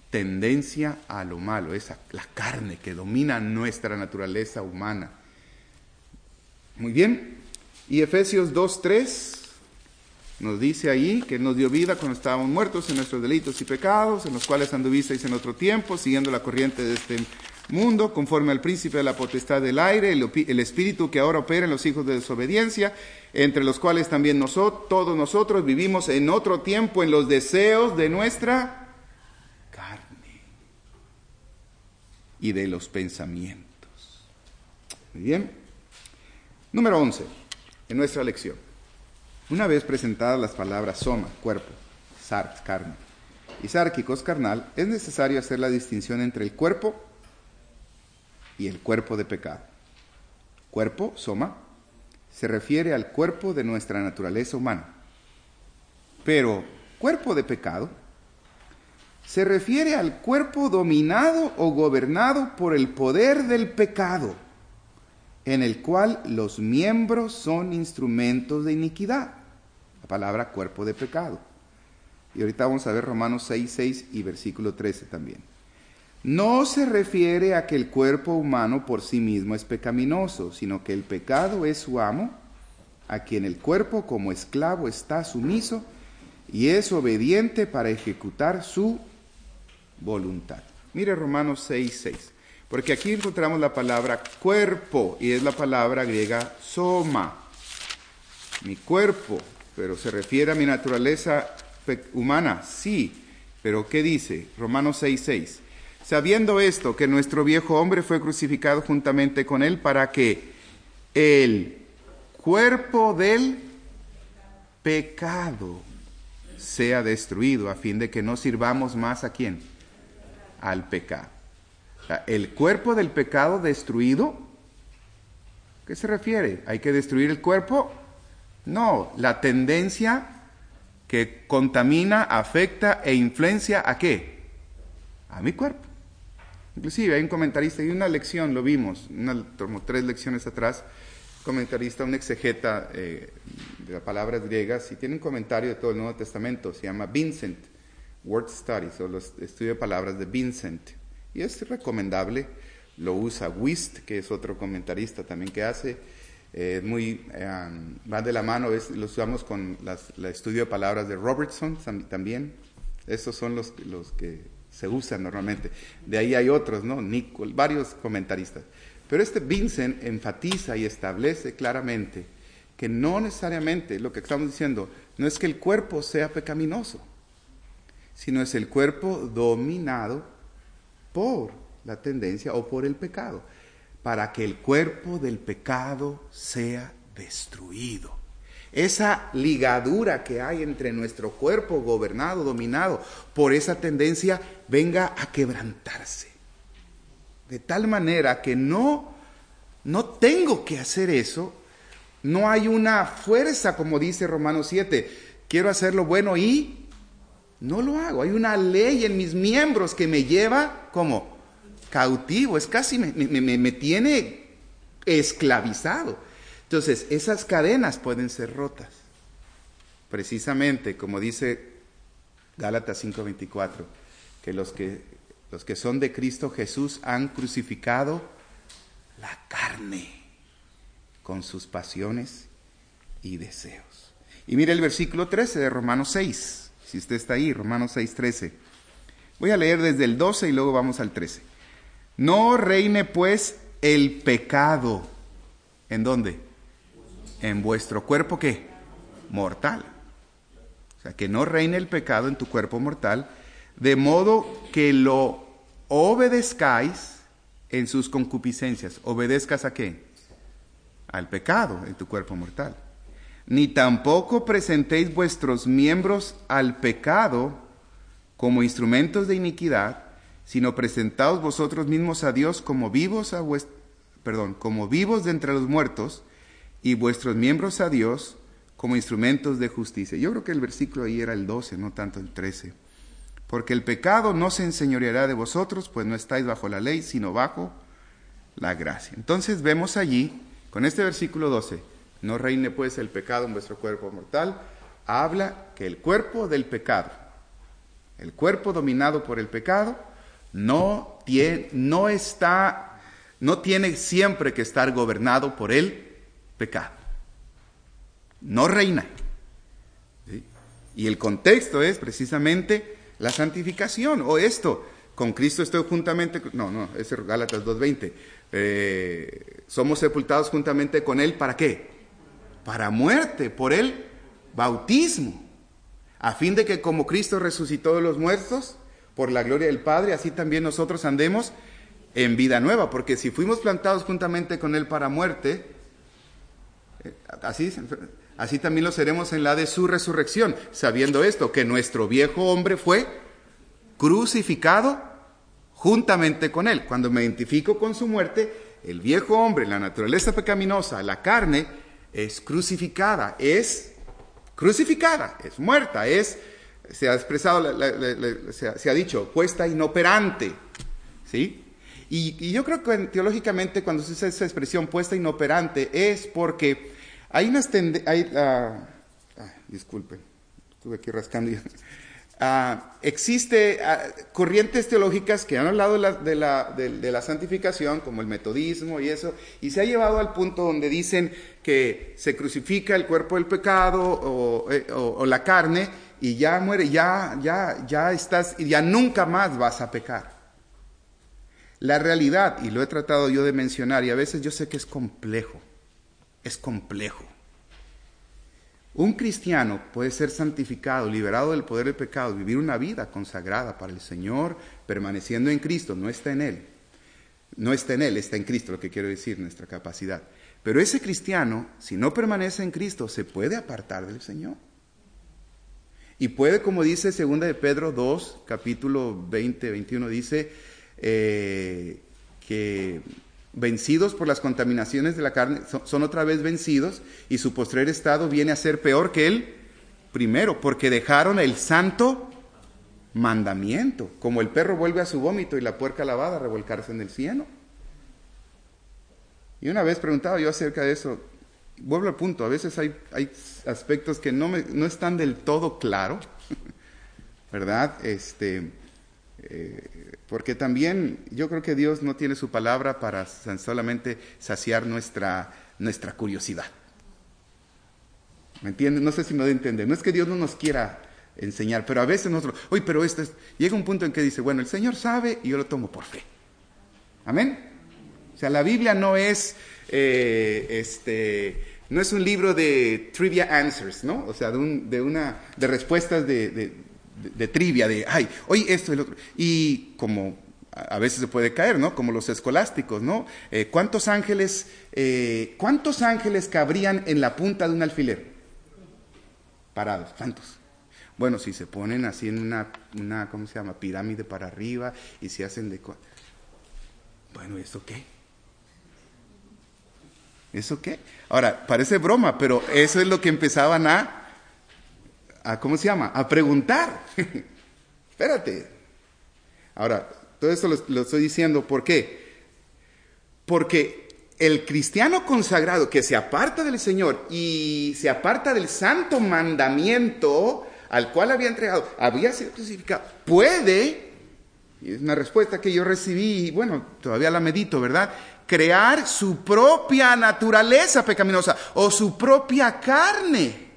tendencia a lo malo, esa la carne que domina nuestra naturaleza humana. Muy bien, y Efesios dos tres nos dice ahí que Él nos dio vida cuando estábamos muertos en nuestros delitos y pecados, en los cuales anduvisteis en otro tiempo, siguiendo la corriente de este mundo, conforme al príncipe de la potestad del aire, el, el espíritu que ahora opera en los hijos de desobediencia, entre los cuales también nosotros, todos nosotros vivimos en otro tiempo en los deseos de nuestra carne y de los pensamientos. Muy bien. Número once, en nuestra lección. Una vez presentadas las palabras soma, cuerpo, sarx, carne, y sárquicos, carnal, es necesario hacer la distinción entre el cuerpo y el cuerpo de pecado. Cuerpo, soma, se refiere al cuerpo de nuestra naturaleza humana. Pero cuerpo de pecado se refiere al cuerpo dominado o gobernado por el poder del pecado, en el cual los miembros son instrumentos de iniquidad. La palabra cuerpo de pecado. Y ahorita vamos a ver Romanos seis seis y versículo trece también. No se refiere a que el cuerpo humano por sí mismo es pecaminoso, sino que el pecado es su amo, a quien el cuerpo como esclavo está sumiso y es obediente para ejecutar su voluntad. Mire Romanos seis seis, porque aquí encontramos la palabra cuerpo y es la palabra griega soma. Mi cuerpo, pero se refiere a mi naturaleza humana, sí, pero ¿qué dice? Romanos seis seis. Sabiendo esto, que nuestro viejo hombre fue crucificado juntamente con él para que el cuerpo del pecado sea destruido, a fin de que no sirvamos más ¿a quién? Al pecado. O sea, el cuerpo del pecado destruido, ¿qué se refiere? ¿Hay que destruir el cuerpo? No, la tendencia que contamina, afecta e influencia ¿a qué? A mi cuerpo. Inclusive hay un comentarista, y una lección, lo vimos, una, como tres lecciones atrás, comentarista, un exegeta eh, de las palabras griegas, y tiene un comentario de todo el Nuevo Testamento, se llama Vincent, Word Studies, o los estudios de palabras de Vincent, y es recomendable, lo usa Wist, que es otro comentarista también que hace, eh, muy, eh, va de la mano, es, lo usamos con las, el estudio de palabras de Robertson también, estos son los, los que se usan normalmente, de ahí hay otros, ¿no? Nicol, varios comentaristas. Pero este Vincent enfatiza y establece claramente que no necesariamente, lo que estamos diciendo, no es que el cuerpo sea pecaminoso, sino es el cuerpo dominado por la tendencia o por el pecado, para que el cuerpo del pecado sea destruido. Esa ligadura que hay entre nuestro cuerpo gobernado, dominado por esa tendencia, venga a quebrantarse. De tal manera que no, no tengo que hacer eso, no hay una fuerza, como dice Romanos siete, quiero hacer lo bueno y no lo hago. Hay una ley en mis miembros que me lleva como cautivo, es casi, me, me, me, me tiene esclavizado. Entonces, esas cadenas pueden ser rotas. Precisamente, como dice Gálatas cinco veinticuatro, que los que los que son de Cristo Jesús han crucificado la carne con sus pasiones y deseos. Y mire el versículo trece de Romanos seis, si usted está ahí, Romanos seis trece. Voy a leer desde el doce y luego vamos al trece. No reine pues el pecado. ¿En dónde? En vuestro cuerpo, ¿qué? Mortal. O sea, que no reine el pecado en tu cuerpo mortal, de modo que lo obedezcáis en sus concupiscencias. ¿Obedezcas a qué? Al pecado en tu cuerpo mortal. Ni tampoco presentéis vuestros miembros al pecado como instrumentos de iniquidad, sino presentaos vosotros mismos a Dios como vivos a vuest- perdón, como vivos de entre los muertos, y vuestros miembros a Dios como instrumentos de justicia. Yo creo que el versículo ahí era el doce, no tanto el trece. Porque el pecado no se enseñoreará de vosotros, pues no estáis bajo la ley, sino bajo la gracia. Entonces vemos allí, con este versículo doce, no reine pues el pecado en vuestro cuerpo mortal, habla que el cuerpo del pecado, El cuerpo dominado por el pecado no tiene, no está, no tiene siempre que estar gobernado por el pecado. No reina. ¿Sí? Y el contexto es precisamente la santificación, o esto, con Cristo estoy juntamente, no, no, es Gálatas dos veinte, eh, somos sepultados juntamente con Él, ¿para qué? Para muerte, por el bautismo, a fin de que como Cristo resucitó de los muertos, por la gloria del Padre, así también nosotros andemos en vida nueva, porque si fuimos plantados juntamente con Él para muerte, eh, así Así también lo seremos en la de su resurrección, sabiendo esto, que nuestro viejo hombre fue crucificado juntamente con Él. Cuando me identifico con su muerte, el viejo hombre, la naturaleza pecaminosa, la carne, es crucificada, es crucificada, es muerta, es, se ha expresado, la, la, la, la, se, ha, se ha dicho, puesta inoperante, ¿sí? Y, y yo creo que teológicamente cuando se usa esa expresión puesta inoperante es porque hay unas tendencias, uh, disculpen, estuve aquí rascando. Uh, existe uh, corrientes teológicas que han hablado de la, de, la, de, de la santificación, como el metodismo y eso, y se ha llevado al punto donde dicen que se crucifica el cuerpo del pecado o, o, o la carne y ya muere, ya, ya, ya estás, y ya nunca más vas a pecar. La realidad, y lo he tratado yo de mencionar, y a veces yo sé que es complejo, es complejo. Un cristiano puede ser santificado, liberado del poder del pecado, vivir una vida consagrada para el Señor, permaneciendo en Cristo, no está en Él. No está en Él, está en Cristo, lo que quiero decir, nuestra capacidad. Pero ese cristiano, si no permanece en Cristo, se puede apartar del Señor. Y puede, como dice segunda de Pedro dos, capítulo veinte, veintiuno, dice eh, que vencidos por las contaminaciones de la carne, son, son otra vez vencidos, y su postrer estado viene a ser peor que el primero, porque dejaron el santo mandamiento, como el perro vuelve a su vómito y la puerca lavada a revolcarse en el cieno. Y una vez preguntaba yo acerca de eso, vuelvo al punto, a veces hay, hay aspectos que no, me, no están del todo claros, ¿verdad? Este... Eh, porque también yo creo que Dios no tiene su palabra para solamente saciar nuestra, nuestra curiosidad. ¿Me entienden? No sé si me doy a entender. No es que Dios no nos quiera enseñar, pero a veces nosotros, oye, pero esto es... Llega un punto en que dice, bueno, el Señor sabe y yo lo tomo por fe. ¿Amén? O sea, la Biblia no es, eh, este, no es un libro de trivia answers, ¿no? O sea, de, un, de, una, de respuestas de... de De, de trivia, de, ay, oye, esto y lo otro. Y como a, a veces se puede caer, ¿no? Como los escolásticos, ¿no? Eh, ¿Cuántos ángeles, eh, cuántos ángeles cabrían en la punta de un alfiler? Parados, ¿cuántos? Bueno, si se ponen así en una, una, ¿cómo se llama? Pirámide para arriba y se hacen de... Bueno, ¿y eso qué? ¿Eso qué? Ahora, parece broma, pero eso es lo que empezaban a... A, ¿cómo se llama? A preguntar. Espérate. Ahora, todo esto lo, lo estoy diciendo, ¿por qué? Porque el cristiano consagrado que se aparta del Señor y se aparta del santo mandamiento al cual había entregado, había sido crucificado, puede, y es una respuesta que yo recibí, y bueno, todavía la medito, ¿verdad? Crear su propia naturaleza pecaminosa o su propia carne.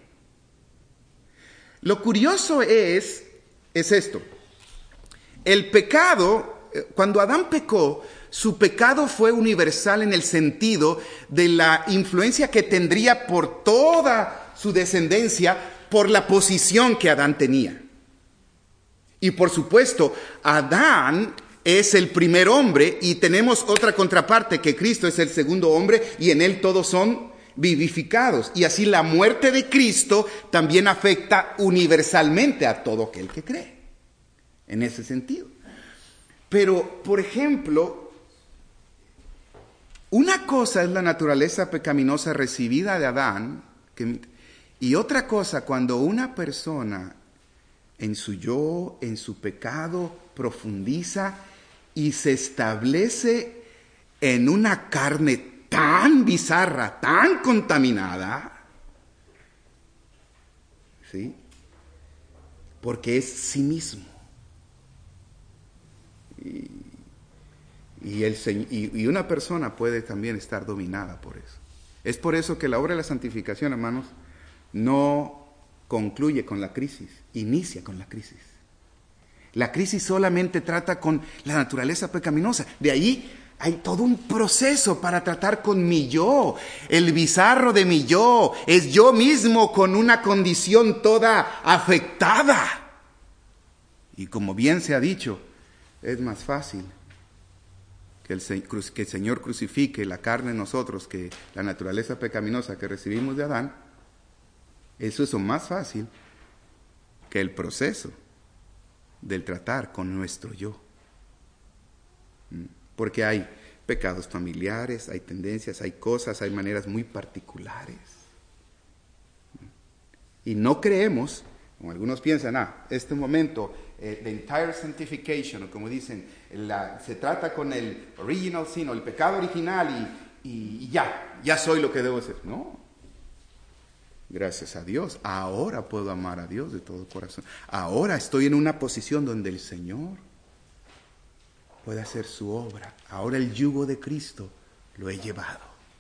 Lo curioso es, es esto, el pecado, cuando Adán pecó, su pecado fue universal en el sentido de la influencia que tendría por toda su descendencia por la posición que Adán tenía. Y por supuesto, Adán es el primer hombre y tenemos otra contraparte, que Cristo es el segundo hombre y en él todos son vivificados, y así la muerte de Cristo también afecta universalmente a todo aquel que cree, en ese sentido. Pero, por ejemplo, una cosa es la naturaleza pecaminosa recibida de Adán, que, y otra cosa cuando una persona en su yo, en su pecado, profundiza y se establece en una carne tan bizarra, tan contaminada, ¿sí? Porque es sí mismo. Y, y, el, y, y una persona puede también estar dominada por eso. Es por eso que la obra de la santificación, hermanos, no concluye con la crisis, inicia con la crisis. La crisis solamente trata con la naturaleza pecaminosa. De ahí hay todo un proceso para tratar con mi yo. El bizarro de mi yo es yo mismo con una condición toda afectada. Y como bien se ha dicho, es más fácil que el, que el Señor crucifique la carne en nosotros que la naturaleza pecaminosa que recibimos de Adán. Eso es más fácil que el proceso del tratar con nuestro yo. Porque hay pecados familiares, hay tendencias, hay cosas, hay maneras muy particulares. Y no creemos, como algunos piensan, ah, este momento, eh, the entire sanctification, o como dicen, la, se trata con el original sin, o el pecado original y, y, y ya, ya soy lo que debo ser. No. Gracias a Dios, ahora puedo amar a Dios de todo corazón. Ahora estoy en una posición donde el Señor puede hacer su obra. Ahora el yugo de Cristo lo he llevado.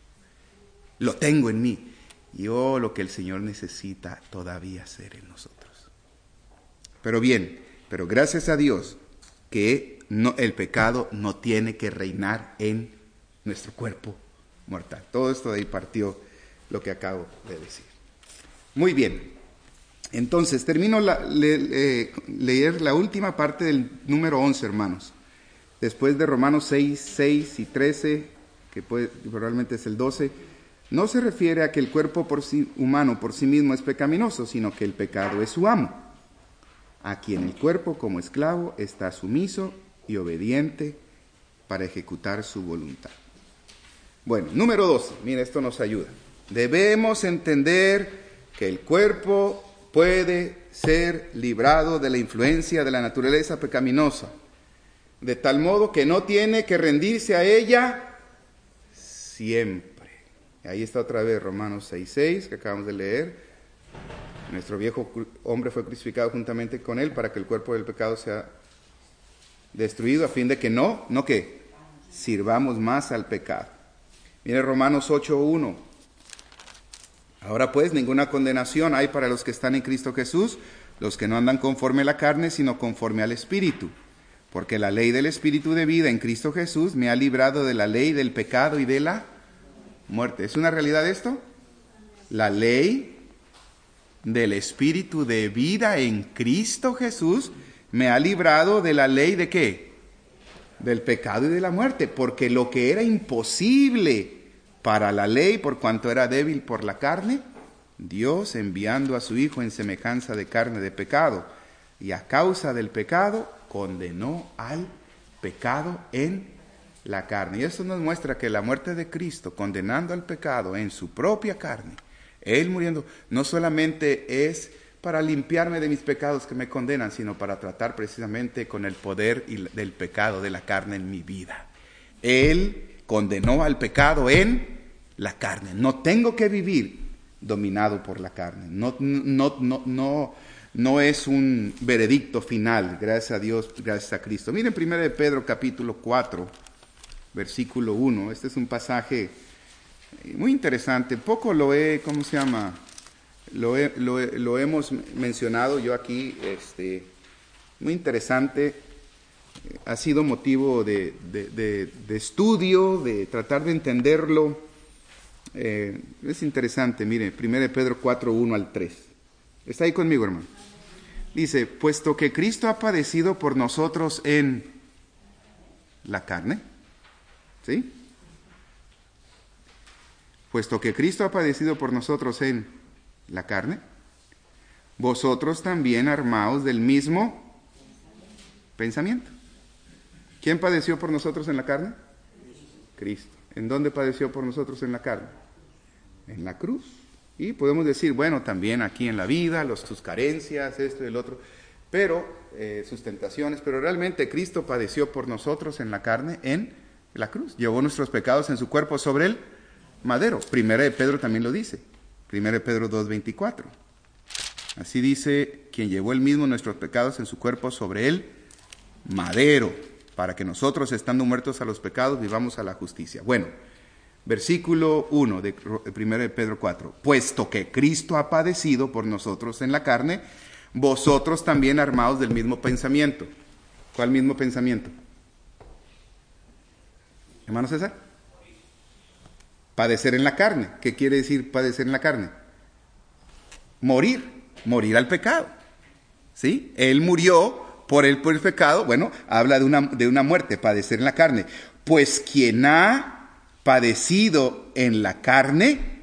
Lo tengo en mí. Y oh, lo que el Señor necesita todavía hacer en nosotros. Pero bien, pero gracias a Dios que no, el pecado no tiene que reinar en nuestro cuerpo mortal. Todo esto de ahí partió lo que acabo de decir. Muy bien, entonces termino la, le, eh, leer la última parte del número once, hermanos. Después de Romanos seis, seis y trece, que puede, probablemente es el doce, no se refiere a que el cuerpo por sí, humano por sí mismo es pecaminoso, sino que el pecado es su amo, a quien el cuerpo como esclavo está sumiso y obediente para ejecutar su voluntad. Bueno, número doce, mira, esto nos ayuda. Debemos entender que el cuerpo puede ser librado de la influencia de la naturaleza pecaminosa, de tal modo que no tiene que rendirse a ella siempre. Ahí está otra vez Romanos seis, seis, que acabamos de leer. Nuestro viejo hombre fue crucificado juntamente con él para que el cuerpo del pecado sea destruido, a fin de que no, ¿no qué? Sirvamos más al pecado. Mire Romanos ocho, uno. Ahora pues, ninguna condenación hay para los que están en Cristo Jesús, los que no andan conforme a la carne, sino conforme al Espíritu. Porque la ley del Espíritu de vida en Cristo Jesús me ha librado de la ley del pecado y de la muerte. ¿Es una realidad esto? La ley del Espíritu de vida en Cristo Jesús me ha librado de la ley de ¿qué? Del pecado y de la muerte. Porque lo que era imposible para la ley, por cuanto era débil por la carne, Dios enviando a su Hijo en semejanza de carne de pecado, y a causa del pecado, condenó al pecado en la carne. Y esto nos muestra que la muerte de Cristo, condenando al pecado en su propia carne, Él muriendo, no solamente es para limpiarme de mis pecados que me condenan, sino para tratar precisamente con el poder del pecado de la carne en mi vida. Él condenó al pecado en la carne. No tengo que vivir dominado por la carne. No, no, no, no, no es un veredicto final, gracias a Dios, gracias a Cristo. Miren primero de Pedro capítulo cuatro, versículo uno. Este es un pasaje muy interesante. Poco lo he, ¿cómo se llama? Lo, he, lo, he, lo hemos mencionado yo aquí, este, muy interesante. Ha sido motivo de, de, de, de estudio, de tratar de entenderlo. Eh, es interesante, mire, primero de Pedro cuatro, uno al tres. ¿Está ahí conmigo, hermano? Dice, puesto que Cristo ha padecido por nosotros en la carne, ¿sí? Puesto que Cristo ha padecido por nosotros en la carne, vosotros también armaos del mismo pensamiento. ¿Quién padeció por nosotros en la carne? Cristo. ¿En dónde padeció por nosotros en la carne? En la cruz. Y podemos decir, bueno, también aquí en la vida, los, sus carencias, esto y el otro, pero eh, sus tentaciones, pero realmente Cristo padeció por nosotros en la carne, en la cruz. Llevó nuestros pecados en su cuerpo sobre el madero. Primera de Pedro también lo dice. Primera de Pedro dos, veinticuatro. Así dice, quien llevó él mismo nuestros pecados en su cuerpo sobre el madero. para que nosotros, estando muertos a los pecados, vivamos a la justicia. Bueno, versículo uno de primero de Pedro cuatro. Puesto que Cristo ha padecido por nosotros en la carne, vosotros también armados del mismo pensamiento. ¿Cuál mismo pensamiento? Hermano César. Padecer en la carne. ¿Qué quiere decir padecer en la carne? Morir, morir al pecado. ¿Sí? Él murió por el, por el pecado. Bueno, habla de una, de una muerte, padecer en la carne. Pues quien ha padecido en la carne,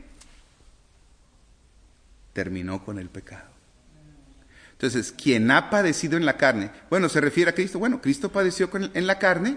terminó con el pecado. Entonces, quien ha padecido en la carne, bueno, se refiere a Cristo. Bueno, Cristo padeció con, en la carne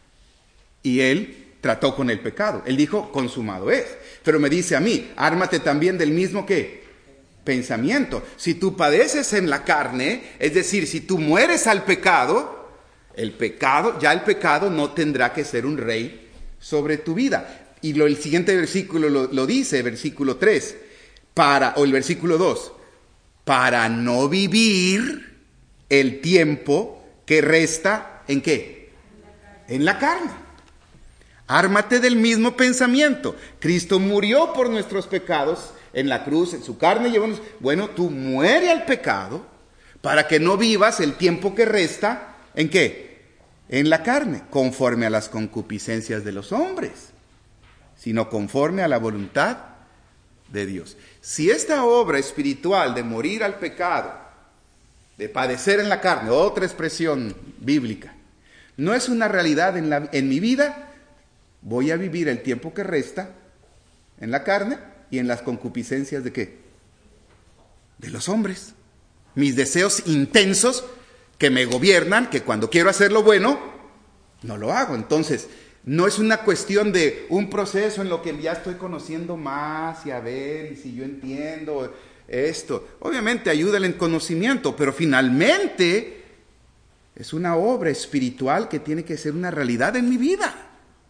y Él trató con el pecado. Él dijo, consumado es. Pero me dice a mí, ármate también del mismo, ¿qué? Pensamiento. Si tú padeces en la carne, es decir, si tú mueres al pecado, el pecado, ya el pecado no tendrá que ser un rey sobre tu vida. Y lo, el siguiente versículo lo, lo dice, versículo tres, para, o el versículo dos, para no vivir el tiempo que resta, ¿en qué? En la carne. Ármate del mismo pensamiento. Cristo murió por nuestros pecados en la cruz, en su carne llevó. Bueno, tú muere al pecado para que no vivas el tiempo que resta, ¿en qué? En la carne, conforme a las concupiscencias de los hombres, sino conforme a la voluntad de Dios. Si esta obra espiritual de morir al pecado, de padecer en la carne, otra expresión bíblica, no es una realidad en, la, en mi vida, voy a vivir el tiempo que resta en la carne y en las concupiscencias de ¿qué? De los hombres. Mis deseos intensos que me gobiernan, que cuando quiero hacer lo bueno, no lo hago. Entonces, no es una cuestión de un proceso en lo que ya estoy conociendo más y a ver, y si yo entiendo esto. Obviamente ayuda el conocimiento, pero finalmente es una obra espiritual que tiene que ser una realidad en mi vida.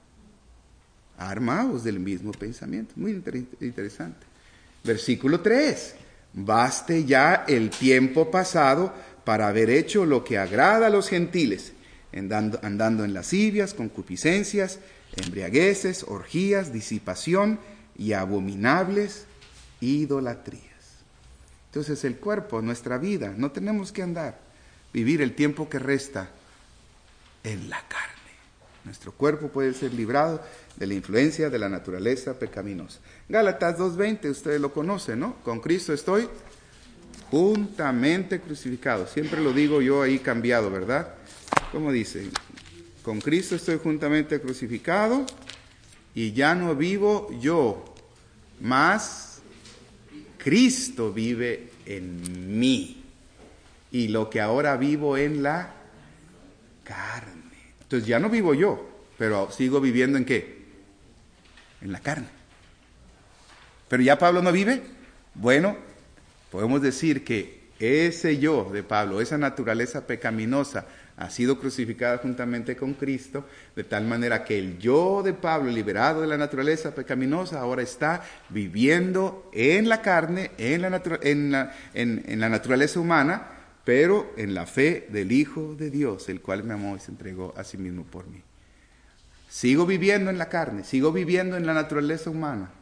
Armados del mismo pensamiento. Muy inter- interesante. Versículo tres. Baste ya el tiempo pasado para haber hecho lo que agrada a los gentiles, andando, andando en lascivias, concupiscencias, embriagueces, orgías, disipación y abominables idolatrías. Entonces el cuerpo, nuestra vida, no tenemos que andar, vivir el tiempo que resta en la carne. Nuestro cuerpo puede ser librado de la influencia de la naturaleza pecaminosa. Gálatas dos veinte, ustedes lo conocen, ¿no? Con Cristo estoy juntamente crucificado. Siempre lo digo yo ahí cambiado, ¿verdad? ¿Cómo dice? Con Cristo estoy juntamente crucificado y ya no vivo yo, mas Cristo vive en mí. Y lo que ahora vivo en la carne. Entonces ya no vivo yo, pero sigo viviendo ¿en qué? En la carne. Pero ya Pablo no vive. Bueno, podemos decir que ese yo de Pablo, esa naturaleza pecaminosa, ha sido crucificada juntamente con Cristo, de tal manera que el yo de Pablo, liberado de la naturaleza pecaminosa, ahora está viviendo en la carne, en la, natu- en la, en, en la naturaleza humana, pero en la fe del Hijo de Dios, el cual me amó y se entregó a sí mismo por mí. Sigo viviendo en la carne, sigo viviendo en la naturaleza humana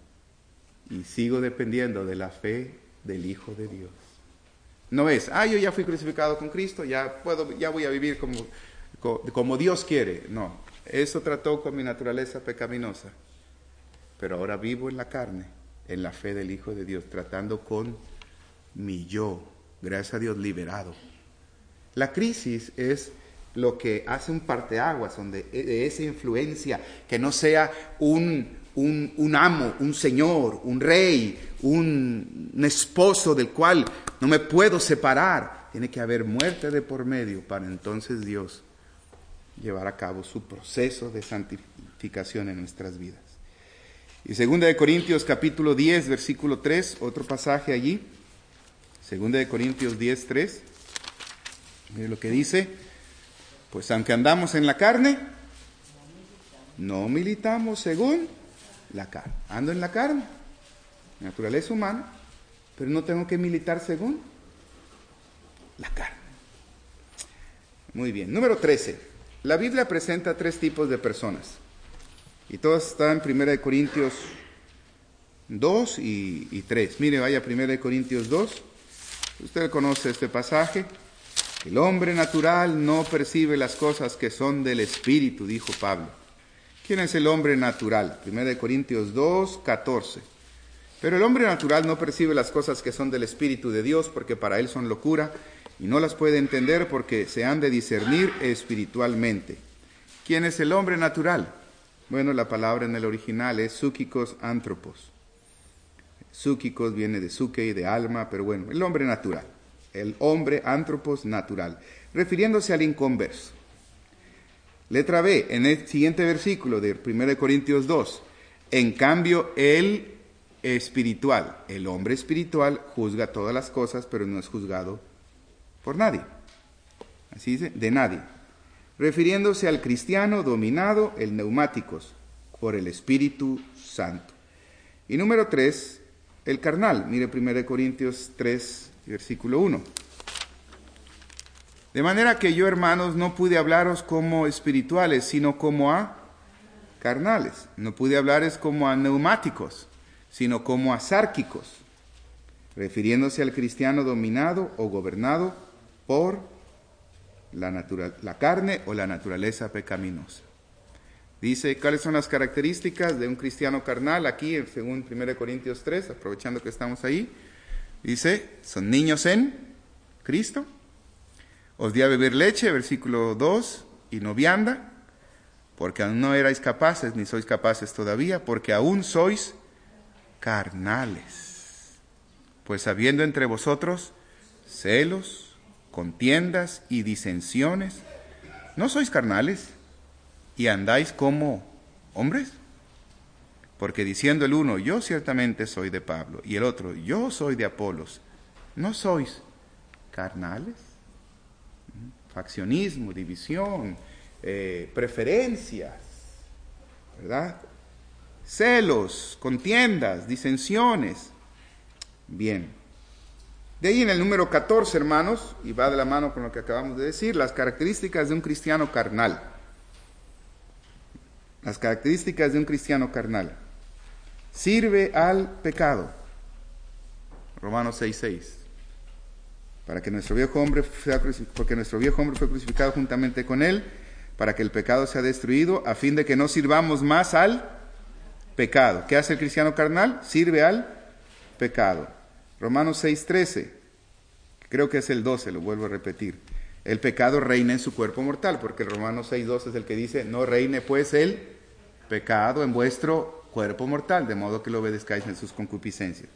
y sigo dependiendo de la fe del Hijo de Dios. No es, ah, yo ya fui crucificado con Cristo, ya puedo, ya voy a vivir como, como Dios quiere. No, eso trató con mi naturaleza pecaminosa, pero ahora vivo en la carne, en la fe del Hijo de Dios, tratando con mi yo. Gracias a Dios, liberado. La crisis es lo que hace un parteaguas, donde de esa influencia, que no sea un, un, un amo, un señor, un rey, un, un esposo del cual no me puedo separar. Tiene que haber muerte de por medio para entonces Dios llevar a cabo su proceso de santificación en nuestras vidas. Y segunda de Corintios capítulo diez, versículo tres, otro pasaje allí. Segunda de Corintios diez, tres, mire lo que dice, pues aunque andamos en la carne, no militamos según la carne. Ando en la carne, naturaleza humana, pero no tengo que militar según la carne. Muy bien, número trece, La Biblia presenta tres tipos de personas. Y todos están en primera de Corintios dos y, y tres. Mire, vaya a primera de Corintios dos. Usted conoce este pasaje. El hombre natural no percibe las cosas que son del Espíritu, dijo Pablo. ¿Quién es el hombre natural? primera de Corintios dos, catorce. Pero el hombre natural no percibe las cosas que son del Espíritu de Dios, porque para él son locura, y no las puede entender porque se han de discernir espiritualmente. ¿Quién es el hombre natural? Bueno, la palabra en el original es súquicos antropos. Súquicos viene de suque y de alma, pero bueno, el hombre natural. El hombre antropos natural, refiriéndose al inconverso. Letra B, en el siguiente versículo de primera de Corintios dos. En cambio, el espiritual, el hombre espiritual juzga todas las cosas, pero no es juzgado por nadie. Así dice, de nadie. Refiriéndose al cristiano dominado, el neumáticos, por el Espíritu Santo. Y número tres, el carnal. Mire primera de Corintios tres, versículo uno. De manera que yo, hermanos, no pude hablaros como espirituales, sino como a carnales. No pude hablaros como a neumáticos, sino como a sárquicos, refiriéndose al cristiano dominado o gobernado por la, natural, la carne o la naturaleza pecaminosa. Dice, ¿cuáles son las características de un cristiano carnal? Aquí, según primera de Corintios tres, aprovechando que estamos ahí, dice, son niños en Cristo. Os di a beber leche, versículo dos, y no vianda, porque aún no erais capaces, ni sois capaces todavía, porque aún sois carnales. Pues habiendo entre vosotros celos, contiendas y disensiones, ¿no sois carnales y andáis como hombres? Porque diciendo el uno, yo ciertamente soy de Pablo, y el otro, yo soy de Apolos, ¿no sois carnales? Faccionismo, división, eh, preferencias, ¿verdad? Celos, contiendas, disensiones. Bien. De ahí en el número catorce, hermanos, y va de la mano con lo que acabamos de decir, las características de un cristiano carnal. Las características de un cristiano carnal. Sirve al pecado. Romanos seis, seis. Para que nuestro viejo hombre sea porque nuestro viejo hombre fue crucificado juntamente con él, para que el pecado sea destruido, a fin de que no sirvamos más al pecado. ¿Qué hace el cristiano carnal? Sirve al pecado. Romanos seis, trece, creo que es el doce, lo vuelvo a repetir. El pecado reina en su cuerpo mortal, porque el Romanos seis, doce es el que dice, no reine pues el pecado en vuestro cuerpo mortal, de modo que lo obedezcáis en sus concupiscencias.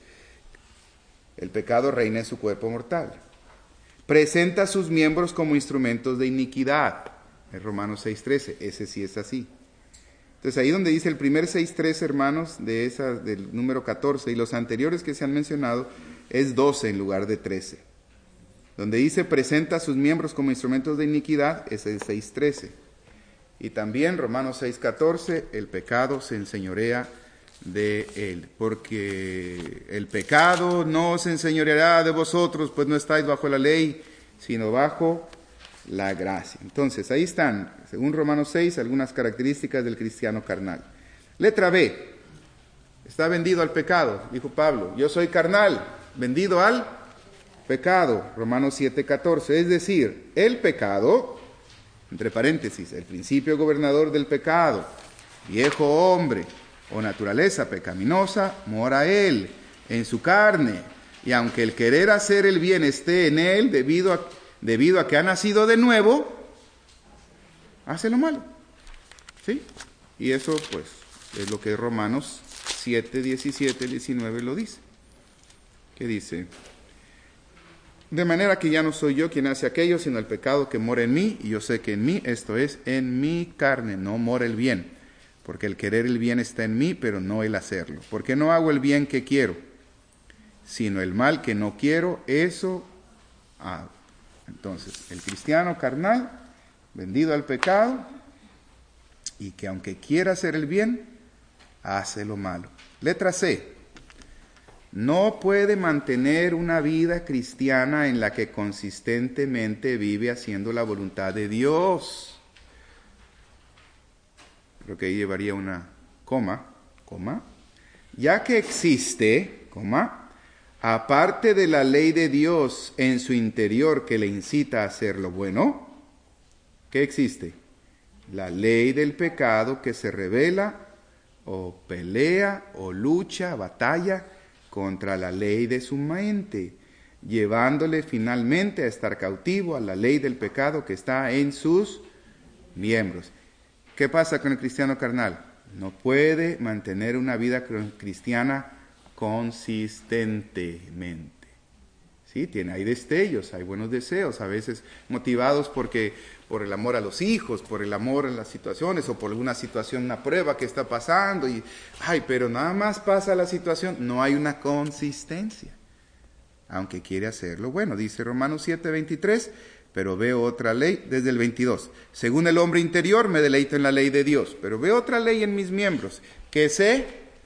El pecado reina en su cuerpo mortal. Presenta a sus miembros como instrumentos de iniquidad. En Romanos seis, trece, ese sí es así. Entonces ahí donde dice el primer seis, trece, hermanos, de esa, del número catorce, y los anteriores que se han mencionado, es doce en lugar de trece. Donde dice presenta a sus miembros como instrumentos de iniquidad, ese es seis, trece. Y también Romanos seis, catorce, el pecado se enseñorea de él, porque el pecado no se enseñoreará de vosotros, pues no estáis bajo la ley, sino bajo la gracia. Entonces, ahí están, según Romanos seis, algunas características del cristiano carnal. Letra B, está vendido al pecado, dijo Pablo, yo soy carnal, vendido al pecado, Romanos siete, catorce, es decir, el pecado, entre paréntesis, el principio gobernador del pecado, viejo hombre, o naturaleza pecaminosa, mora él en su carne, y aunque el querer hacer el bien esté en él, debido a, debido a que ha nacido de nuevo, hace lo malo. ¿Sí? Y eso, pues, es lo que Romanos siete, diecisiete, diecinueve lo dice. ¿Qué dice? De manera que ya no soy yo quien hace aquello, sino el pecado que mora en mí, y yo sé que en mí, esto es, en mi carne, no mora el bien. Porque el querer el bien está en mí, pero no el hacerlo. Porque no hago el bien que quiero, sino el mal que no quiero, eso hago. Entonces, el cristiano carnal, vendido al pecado, y que aunque quiera hacer el bien, hace lo malo. Letra C. No puede mantener una vida cristiana en la que consistentemente vive haciendo la voluntad de Dios. creo que ahí llevaría una coma, coma, ya que existe, coma, aparte de la ley de Dios en su interior que le incita a hacer lo bueno, ¿qué existe? La ley del pecado que se revela o pelea o lucha, batalla contra la ley de su mente, llevándole finalmente a estar cautivo a la ley del pecado que está en sus miembros. ¿Qué pasa con el cristiano carnal? No puede mantener una vida cristiana consistentemente. Sí, tiene, hay destellos, hay buenos deseos, a veces motivados porque, por el amor a los hijos, por el amor en las situaciones, o por alguna situación, una prueba que está pasando, y, ay, pero nada más pasa la situación, no hay una consistencia, aunque quiere hacerlo. Bueno, dice Romanos siete, veintitrés, pero veo otra ley, desde el veintidós, según el hombre interior me deleito en la ley de Dios, pero veo otra ley en mis miembros, que se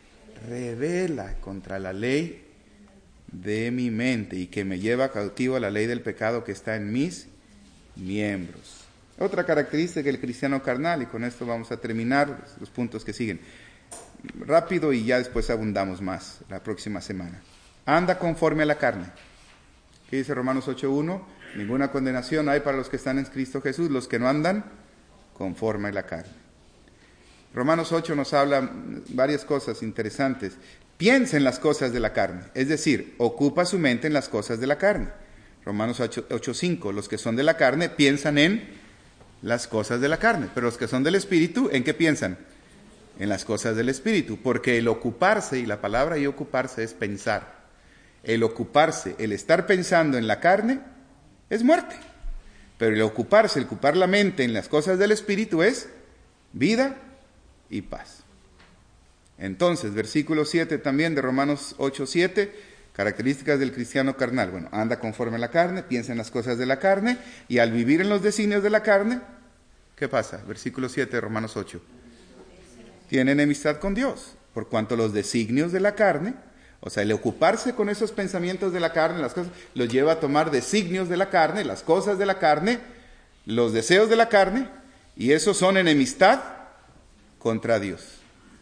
revela contra la ley de mi mente y que me lleva cautivo a la ley del pecado que está en mis miembros. Otra característica del cristiano carnal, y con esto vamos a terminar los puntos que siguen rápido y ya después abundamos más la próxima semana. Anda conforme a la carne. ¿Qué dice Romanos ocho uno? Ninguna condenación hay para los que están en Cristo Jesús, los que no andan conforme a la carne. Romanos ocho nos habla varias cosas interesantes. Piensa en las cosas de la carne, es decir, ocupa su mente en las cosas de la carne. Romanos ocho cinco, los que son de la carne piensan en las cosas de la carne, pero los que son del Espíritu, ¿en qué piensan? En las cosas del Espíritu, porque el ocuparse, y la palabra y ocuparse es pensar, el ocuparse, el estar pensando en la carne es muerte, pero el ocuparse, el ocupar la mente en las cosas del Espíritu es vida y paz. Entonces, versículo siete también de Romanos ocho siete, características del cristiano carnal. Bueno, anda conforme a la carne, piensa en las cosas de la carne, y al vivir en los designios de la carne, ¿qué pasa? Versículo siete de Romanos ocho. Tiene enemistad con Dios, por cuanto los designios de la carne, o sea, el ocuparse con esos pensamientos de la carne, las cosas, los lleva a tomar designios de la carne, las cosas de la carne, los deseos de la carne, y esos son enemistad contra Dios.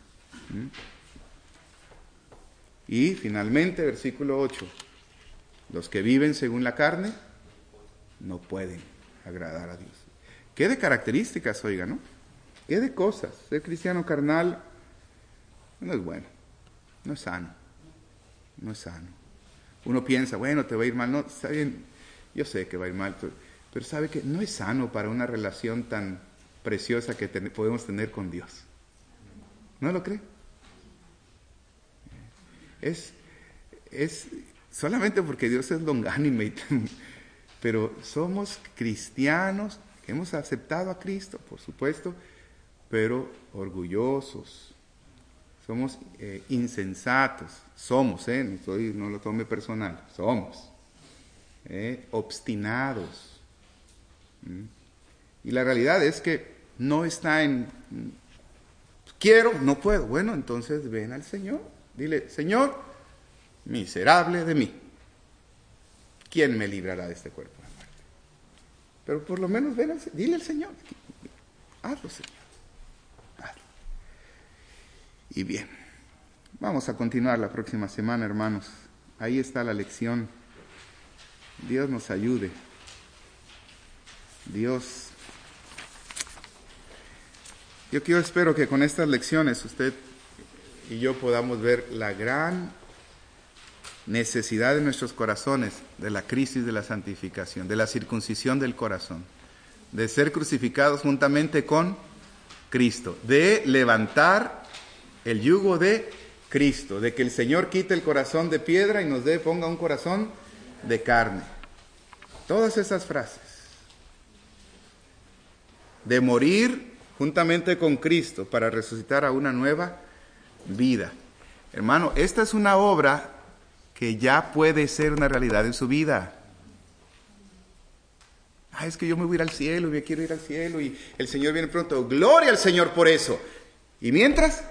Y finalmente, versículo ocho, los que viven según la carne no pueden agradar a Dios. ¿Qué de características, oiga, no? ¿Qué de cosas? Ser cristiano carnal no es bueno, no es sano, no es sano. Uno piensa, bueno, te va a ir mal, no, está bien, yo sé que va a ir mal, pero, pero sabe que no es sano para una relación tan preciosa que ten, podemos tener con Dios. ¿No lo cree? Es, es solamente porque Dios es longánime, pero somos cristianos que hemos aceptado a Cristo, por supuesto, pero orgullosos, somos eh, insensatos, somos, eh, no, soy, no lo tome personal, somos eh, obstinados. ¿Mm? Y la realidad es que no está en, quiero, no puedo, bueno, entonces ven al Señor. Dile, Señor, miserable de mí, ¿quién me librará de este cuerpo de muerte? Pero por lo menos ven al, dile al Señor, hazlo, Señor, hazlo. Y bien, vamos a continuar la próxima semana, hermanos. Ahí está la lección. Dios nos ayude. Dios, yo quiero, espero que con estas lecciones usted y yo podamos ver la gran necesidad de nuestros corazones de la crisis de la santificación, de la circuncisión del corazón, de ser crucificados juntamente con Cristo, de levantar el yugo de Cristo, de que el Señor quite el corazón de piedra y nos dé, ponga un corazón de carne. Todas esas frases. De morir juntamente con Cristo para resucitar a una nueva vida. Hermano, esta es una obra que ya puede ser una realidad en su vida. Ah, es que yo me voy a ir al cielo y me quiero ir al cielo y el Señor viene pronto. Gloria al Señor por eso. Y mientras,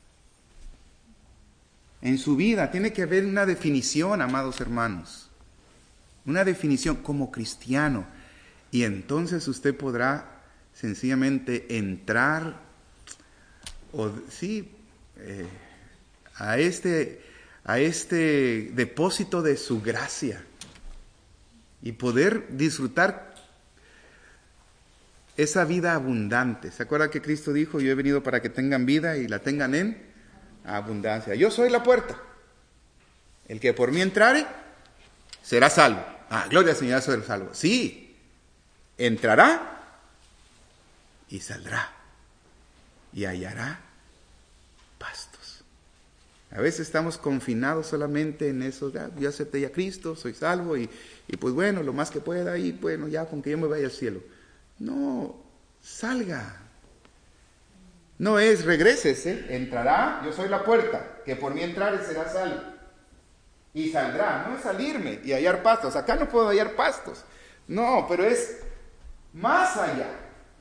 en su vida tiene que haber una definición, amados hermanos. Una definición como cristiano. Y entonces usted podrá sencillamente entrar o sí, eh, a este, a este depósito de su gracia y poder disfrutar esa vida abundante. ¿Se acuerda que Cristo dijo, yo he venido para que tengan vida y la tengan en abundancia? Yo soy la puerta. El que por mí entrare, será salvo. Ah, gloria al Señor, soy salvo. Sí, entrará y saldrá y hallará pastos. A veces estamos confinados solamente en eso, ah, yo acepté ya a Cristo, soy salvo y, y pues bueno, lo más que pueda y bueno, ya con que yo me vaya al cielo. No, salga. No es regrésese, entrará, yo soy la puerta, que por mí entrare será salvo. Y saldrá, no es salirme y hallar pastos. Acá no puedo hallar pastos. No, pero es más allá.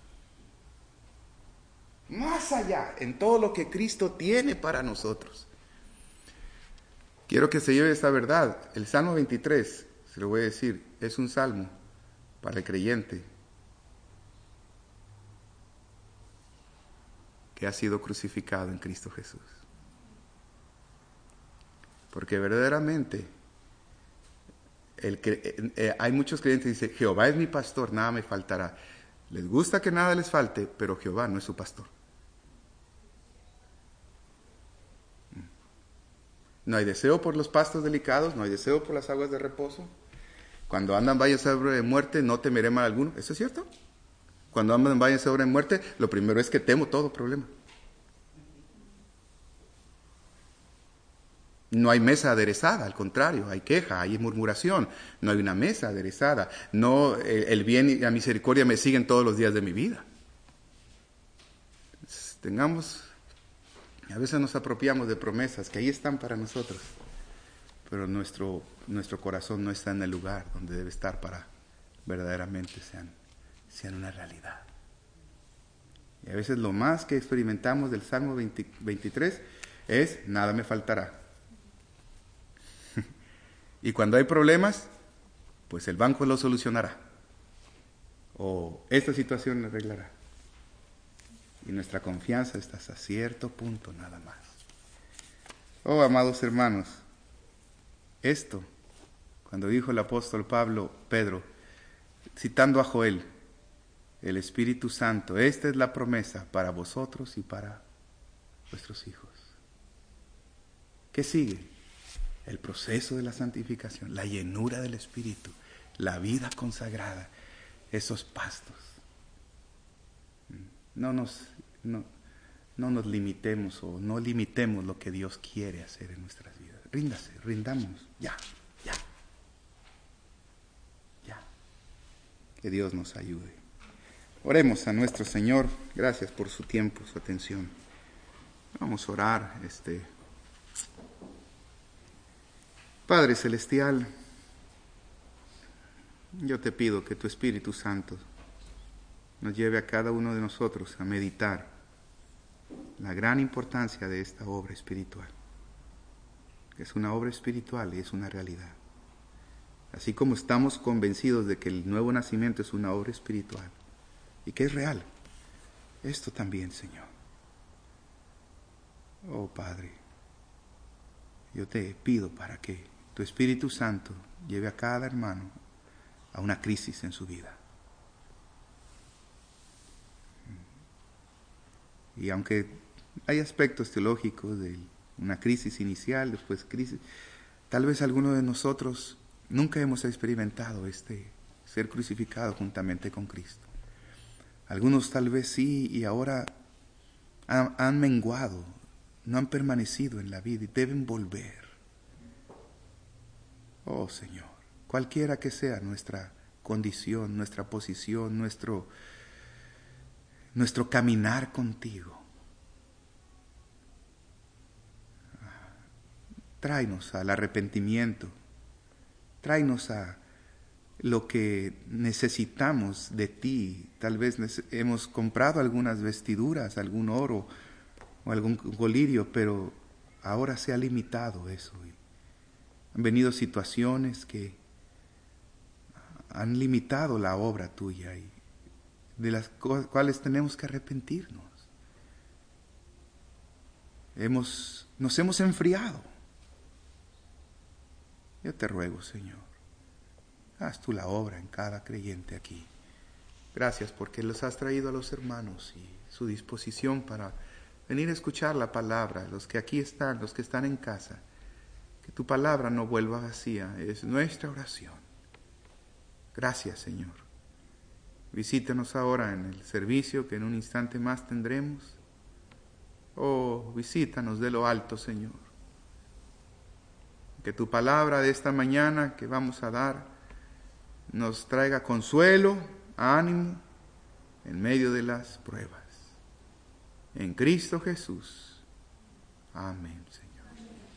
Más allá en todo lo que Cristo tiene para nosotros. Quiero que se lleve esta verdad. El Salmo veintitrés, se lo voy a decir, es un salmo para el creyente que ha sido crucificado en Cristo Jesús. Porque verdaderamente el que, eh, eh, hay muchos creyentes que dicen, Jehová es mi pastor, nada me faltará. Les gusta que nada les falte, pero Jehová no es su pastor. No hay deseo por los pastos delicados, no hay deseo por las aguas de reposo. Cuando andan valles sobre muerte, no temeré mal alguno. ¿Eso es cierto? Cuando andan valles sobre muerte, lo primero es que temo todo problema. No hay mesa aderezada, al contrario, hay queja, hay murmuración. No hay una mesa aderezada. No, el bien y la misericordia me siguen todos los días de mi vida. Entonces, tengamos, a veces nos apropiamos de promesas que ahí están para nosotros, pero nuestro, nuestro corazón no está en el lugar donde debe estar para verdaderamente sean, sean una realidad. Y a veces lo más que experimentamos del Salmo veinte, veintitrés es, nada me faltará. Y cuando hay problemas, pues el banco lo solucionará. O esta situación lo arreglará. Y nuestra confianza está hasta cierto punto nada más. Oh, amados hermanos, esto, cuando dijo el apóstol Pablo, Pedro, citando a Joel, el Espíritu Santo, esta es la promesa para vosotros y para vuestros hijos. ¿Qué sigue? El proceso de la santificación, la llenura del Espíritu, la vida consagrada, esos pastos. No nos, no, no nos limitemos o no limitemos lo que Dios quiere hacer en nuestras vidas. Ríndase, rindámonos, ya, ya, ya. Que Dios nos ayude. Oremos a nuestro Señor. Gracias por su tiempo, su atención. Vamos a orar, este... Padre Celestial, yo te pido que tu Espíritu Santo nos lleve a cada uno de nosotros a meditar la gran importancia de esta obra espiritual. Que es una obra espiritual y es una realidad. Así como estamos convencidos de que el nuevo nacimiento es una obra espiritual y que es real, esto también, Señor. Oh Padre, yo te pido para que tu Espíritu Santo lleve a cada hermano a una crisis en su vida. Y aunque hay aspectos teológicos de una crisis inicial, después crisis, tal vez alguno de nosotros nunca hemos experimentado este ser crucificado juntamente con Cristo. Algunos tal vez sí, y ahora han, han menguado, no han permanecido en la vida y deben volver. Oh Señor, cualquiera que sea nuestra condición, nuestra posición, nuestro, nuestro caminar contigo, tráenos al arrepentimiento, tráenos a lo que necesitamos de ti. Tal vez hemos comprado algunas vestiduras, algún oro o algún colirio, pero ahora se ha limitado eso. Han venido situaciones que han limitado la obra tuya y de las cuales tenemos que arrepentirnos. hemos, nos hemos enfriado. Yo te ruego, Señor, haz tú la obra en cada creyente aquí. Gracias porque los has traído a los hermanos y su disposición para venir a escuchar la palabra, los que aquí están, los que están en casa. Que tu palabra no vuelva vacía, es nuestra oración. Gracias, Señor. Visítanos ahora en el servicio que en un instante más tendremos. Oh, visítanos de lo alto, Señor. Que tu palabra de esta mañana que vamos a dar nos traiga consuelo, ánimo en medio de las pruebas. En Cristo Jesús. Amén, Señor.